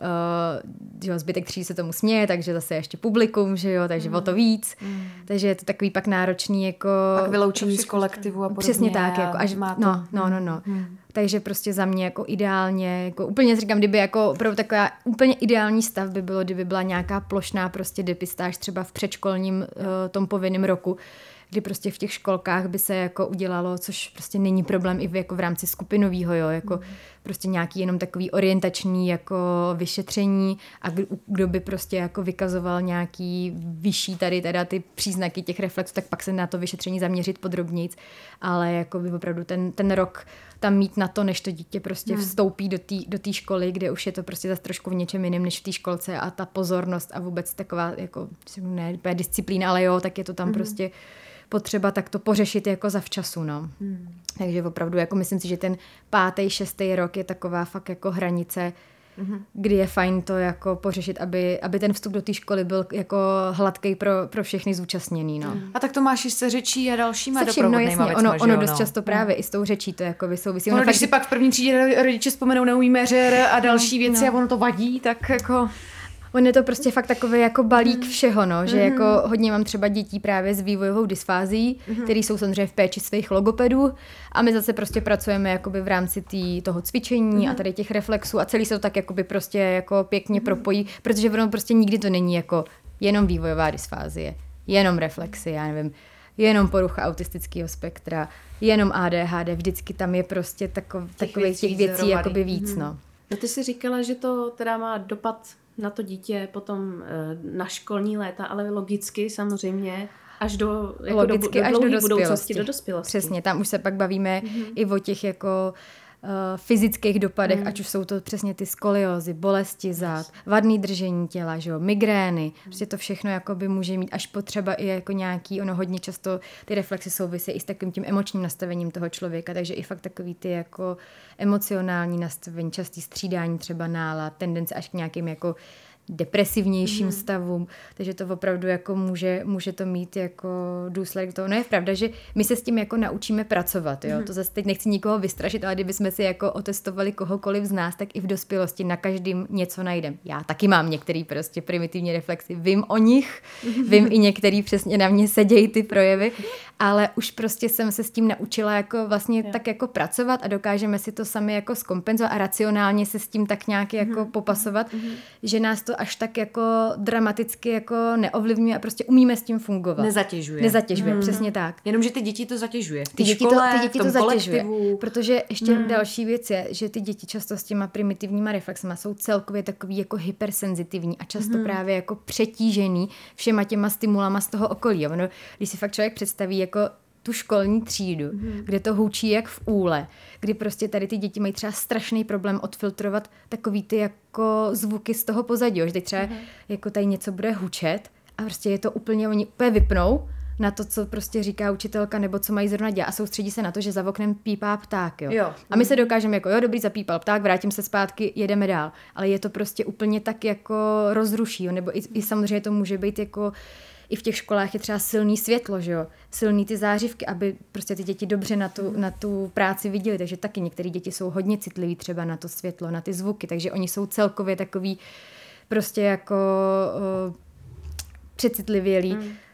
uh, že jo, zbytek třídy se tomu směje, takže zase ještě publikum, že jo, takže hmm. o to víc. Hmm. Takže je to takový pak náročný jako pak vyloučení z kolektivu a podobně. Přesně tak, jako až má to. No, no, no, no. Hmm. Takže prostě za mě jako ideálně, jako úplně říkám, kdyby jako opravdu taková úplně ideální stav by bylo, kdyby byla nějaká plošná prostě depistáž třeba v předškolním uh, tom povinném roku, kdy prostě v těch školkách by se jako udělalo, což prostě není problém i v, jako v rámci skupinového, jo, jako mm. prostě nějaký jenom takový orientační jako vyšetření a kdo by prostě jako vykazoval nějaký vyšší tady teda ty příznaky těch reflexů, tak pak se na to vyšetření zaměřit podrobnějc, ale jako by opravdu ten, ten rok tam mít na to, než to dítě prostě hmm. vstoupí do té do té školy, kde už je to prostě zase trošku v něčem jiném než v té školce a ta pozornost a vůbec taková jako ne disciplína, ale jo, tak je to tam hmm. prostě potřeba tak to pořešit jako zavčasu, no. Hmm. Takže opravdu jako myslím si, že ten pátý, šestý rok je taková fakt jako hranice, mm-hmm. kdy je fajn to jako pořešit, aby, aby ten vstup do té školy byl jako hladký pro, pro všechny zúčastněný, no. A tak to máš i se řečí a dalšíma se vším, no jasně, věcma, ono, ono jo, dost no. často právě mm. i s tou řečí to jako vysouvisí. Ono, ono když fakt... si pak v první třídě rodiče vzpomenou neumíme řer a další věci no. a ono to vadí, tak jako... On je to prostě fakt takový jako balík všeho, no, že mm-hmm. jako hodně mám třeba dětí právě s vývojovou dysfází, mm-hmm. který jsou samozřejmě v péči svých logopedů a my zase prostě pracujeme jakoby v rámci tý, toho cvičení mm-hmm. a tady těch reflexů a celý se to tak jakoby prostě jako pěkně mm-hmm. propojí, protože ono prostě nikdy to není jako jenom vývojová dysfázie, jenom reflexy, já nevím, jenom porucha autistického spektra, jenom A D H D, vždycky tam je prostě takov, takových těch věcí jakoby víc, mm-hmm. no. No ty jsi říkala, že to teda má dopad na to dítě potom na školní léta, ale logicky samozřejmě až do, jako logicky do, do až do budoucnosti, do dospělosti. Přesně, tam už se pak bavíme mm-hmm. i o těch jako uh, fyzických dopadech, mm. ať už jsou to přesně ty skoliózy, bolesti zad, vadný držení těla, že jo, migrény, mm. prostě to všechno jakoby může mít až potřeba i jako nějaký, ono hodně často ty reflexy souvisí i s takovým tím emočním nastavením toho člověka, takže i fakt takový ty jako emocionální nastavení, častý střídání třeba nálad, tendence až k nějakým jako depresivnějším mm. stavům, takže to opravdu jako může, může to mít jako důsledek toho. No je pravda, že my se s tím jako naučíme pracovat, jo. Mm. To zase teď nechci nikoho vystrašit, ale kdybychom si jako otestovali kohokoliv z nás, tak i v dospělosti na každým něco najdem. Já taky mám některý prostě primitivní reflexy, vím o nich, vím i některý přesně na mě sedějí ty projevy, ale už prostě jsem se s tím naučila jako vlastně jo. tak jako pracovat a dokážeme si to sami jako zkompenzovat a racionálně se s tím tak nějak jako mm. popasovat, mm. že nás to až tak jako dramaticky jako neovlivňuje a prostě umíme s tím fungovat. Nezatěžuje. Nezatěžuje, hmm. přesně tak. Jenomže ty děti to zatěžuje. Ty, ty děti škole, to, ty děti to zatěžuje. Kolektivu. Protože ještě hmm. další věc je, že ty děti často s těma primitivníma reflexama jsou celkově takový jako hypersenzitivní a často hmm. právě jako přetížený všema těma stimulama z toho okolí. Ono, když si fakt člověk představí jako tu školní třídu, mm. kde to hučí jak v úle, kdy prostě tady ty děti mají třeba strašný problém odfiltrovat takový ty jako zvuky z toho pozadí, že teď třeba mm. jako tady něco bude hučet a prostě je to úplně, oni úplně vypnou na to, co prostě říká učitelka nebo co mají zrovna dělat a soustředí se na to, že za oknem pípá pták, jo. jo. A my se dokážeme jako, jo, dobrý, zapípal pták, vrátím se zpátky, jedeme dál. Ale je to prostě úplně tak jako rozruší, jo, nebo i, i samozřejmě to může být jako i v těch školách je třeba silný světlo, že jo? Silný ty zářivky, aby prostě ty děti dobře na tu, na tu práci viděli, takže taky některé děti jsou hodně citliví třeba na to světlo, na ty zvuky, takže oni jsou celkově takový prostě jako uh, přecitlivělí. Mm.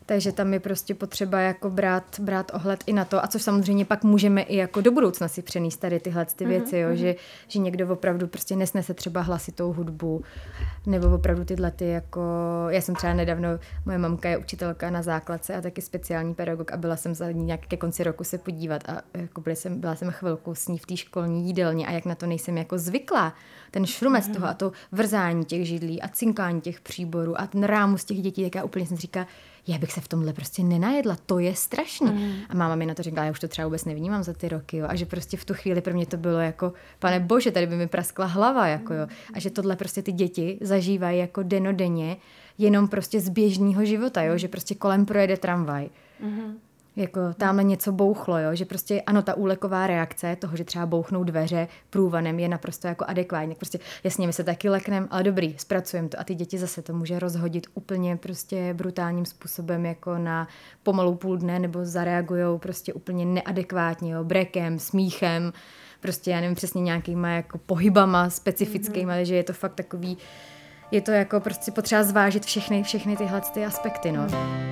Takže tam je prostě potřeba jako brát, brát ohled i na to, a což samozřejmě pak můžeme i jako do budoucna si přenést tady tyhle ty věci, jo, mm-hmm. že, že někdo opravdu prostě nesnese třeba hlasitou hudbu, nebo opravdu tyhle ty jako, já jsem třeba nedávno, moje mamka je učitelka na základce a taky speciální pedagog a byla jsem za ní nějak ke konci roku se podívat a jako byla jsem, byla jsem chvilku s ní v té školní jídelně a jak na to nejsem jako zvyklá, ten šrumec mm-hmm. toho a to vrzání těch židlí a cinkání těch příborů a ten rámus těch dětí, tak já úplně jsem říká, já bych se v tomhle prostě nenajedla, to je strašný. Mm. A máma mi na to říkala, já už to třeba vůbec nevnímám za ty roky, jo. A že prostě v tu chvíli pro mě to bylo jako, pane bože, tady by mi praskla hlava, jako jo. A že tohle prostě ty děti zažívají jako denodenně, jenom prostě z běžného života, jo, že prostě kolem projede tramvaj. Mm. Jako tamhle něco bouchlo, jo, že prostě ano, ta úleková reakce toho, že třeba bouchnou dveře průvanem je naprosto jako adekvátní. Prostě jasně, my se taky leknem, ale dobrý, zpracujeme to a ty děti zase to může rozhodit úplně prostě brutálním způsobem jako na pomalu půl dne nebo zareagujou prostě úplně neadekvátně, jo, brekem, smíchem, prostě já nevím přesně nějakýma jako pohybama specifickýma, mm-hmm. že je to fakt takový, je to jako prostě potřeba zvážit všechny, všechny tyhle ty aspekty, no.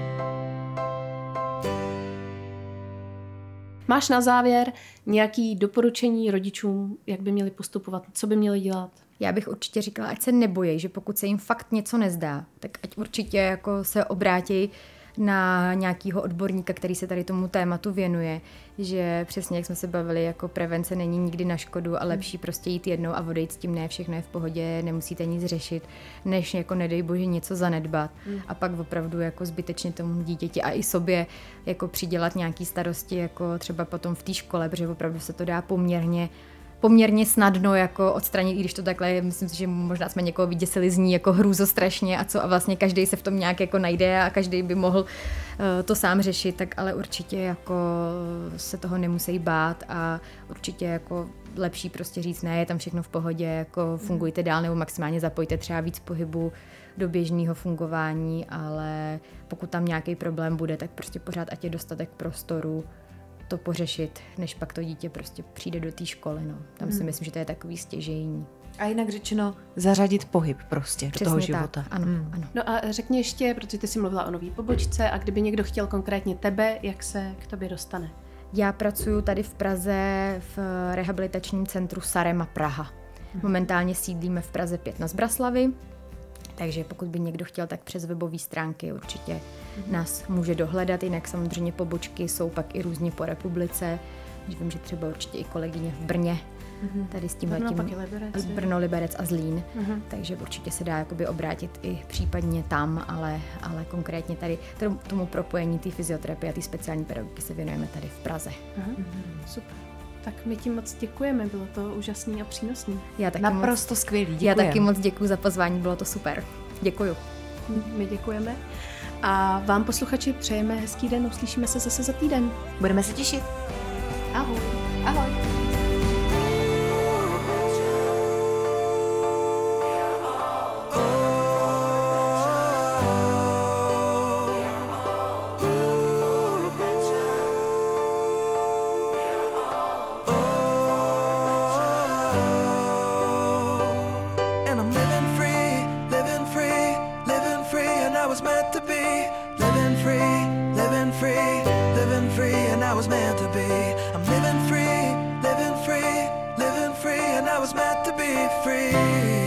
Máš na závěr nějaké doporučení rodičům, jak by měli postupovat, co by měli dělat? Já bych určitě říkala, ať se nebojí, že pokud se jim fakt něco nezdá, tak ať určitě jako se obrátí na nějakého odborníka, který se tady tomu tématu věnuje, že přesně jak jsme se bavili, jako prevence není nikdy na škodu a lepší prostě jít jednou a odejít s tím, ne, všechno je v pohodě, nemusíte nic řešit, než jako nedej bože něco zanedbat mm. a pak opravdu jako zbytečně tomu dítěti a i sobě jako přidělat nějaký starosti, jako třeba potom v té škole, protože opravdu se to dá poměrně poměrně snadno jako odstranit, i když to takhle je, myslím si, že možná jsme někoho vyděsili z ní jako hrůzo strašně a co a vlastně každý se v tom nějak jako najde a každý by mohl uh, to sám řešit, tak ale určitě jako se toho nemusí bát a určitě jako lepší prostě říct ne, je tam všechno v pohodě, jako fungujte dál nebo maximálně zapojte třeba víc pohybu do běžného fungování, ale pokud tam nějaký problém bude, tak prostě pořád ať je dostatek prostoru to pořešit, než pak to dítě prostě přijde do té školy. No. Tam si hmm. myslím, že to je takový stěžejní. A jinak řečeno, zařadit pohyb prostě Přesně do toho tak. života. Ano, hmm. ano. No a řekni ještě, protože ty jsi mluvila o nový pobočce a kdyby někdo chtěl konkrétně tebe, jak se k tobě dostane? Já pracuji tady v Praze v rehabilitačním centru Sarema Praha. Momentálně sídlíme v Praze pět na Zbraslavi, takže pokud by někdo chtěl, tak přes webové stránky určitě mm-hmm. nás může dohledat, jinak samozřejmě pobočky jsou pak i různě po republice. Vím, že třeba určitě i kolegyně v Brně, mm-hmm. tady s tímhletím Brno, Liberec a Zlín, mm-hmm. takže určitě se dá jakoby obrátit i případně tam, ale, ale konkrétně tady tomu propojení té fyzioterapie a té speciální pedagogiky se věnujeme tady v Praze. Mm-hmm. Super. Tak my ti moc děkujeme, bylo to úžasný a přínosný. Já taky Naprosto moc, skvělý, děkujem. Já taky moc děkuji za pozvání, bylo to super. Děkuju. My děkujeme. A vám posluchači přejeme hezký den, uslyšíme se zase za týden. Budeme se těšit. Ahoj. Ahoj. Free.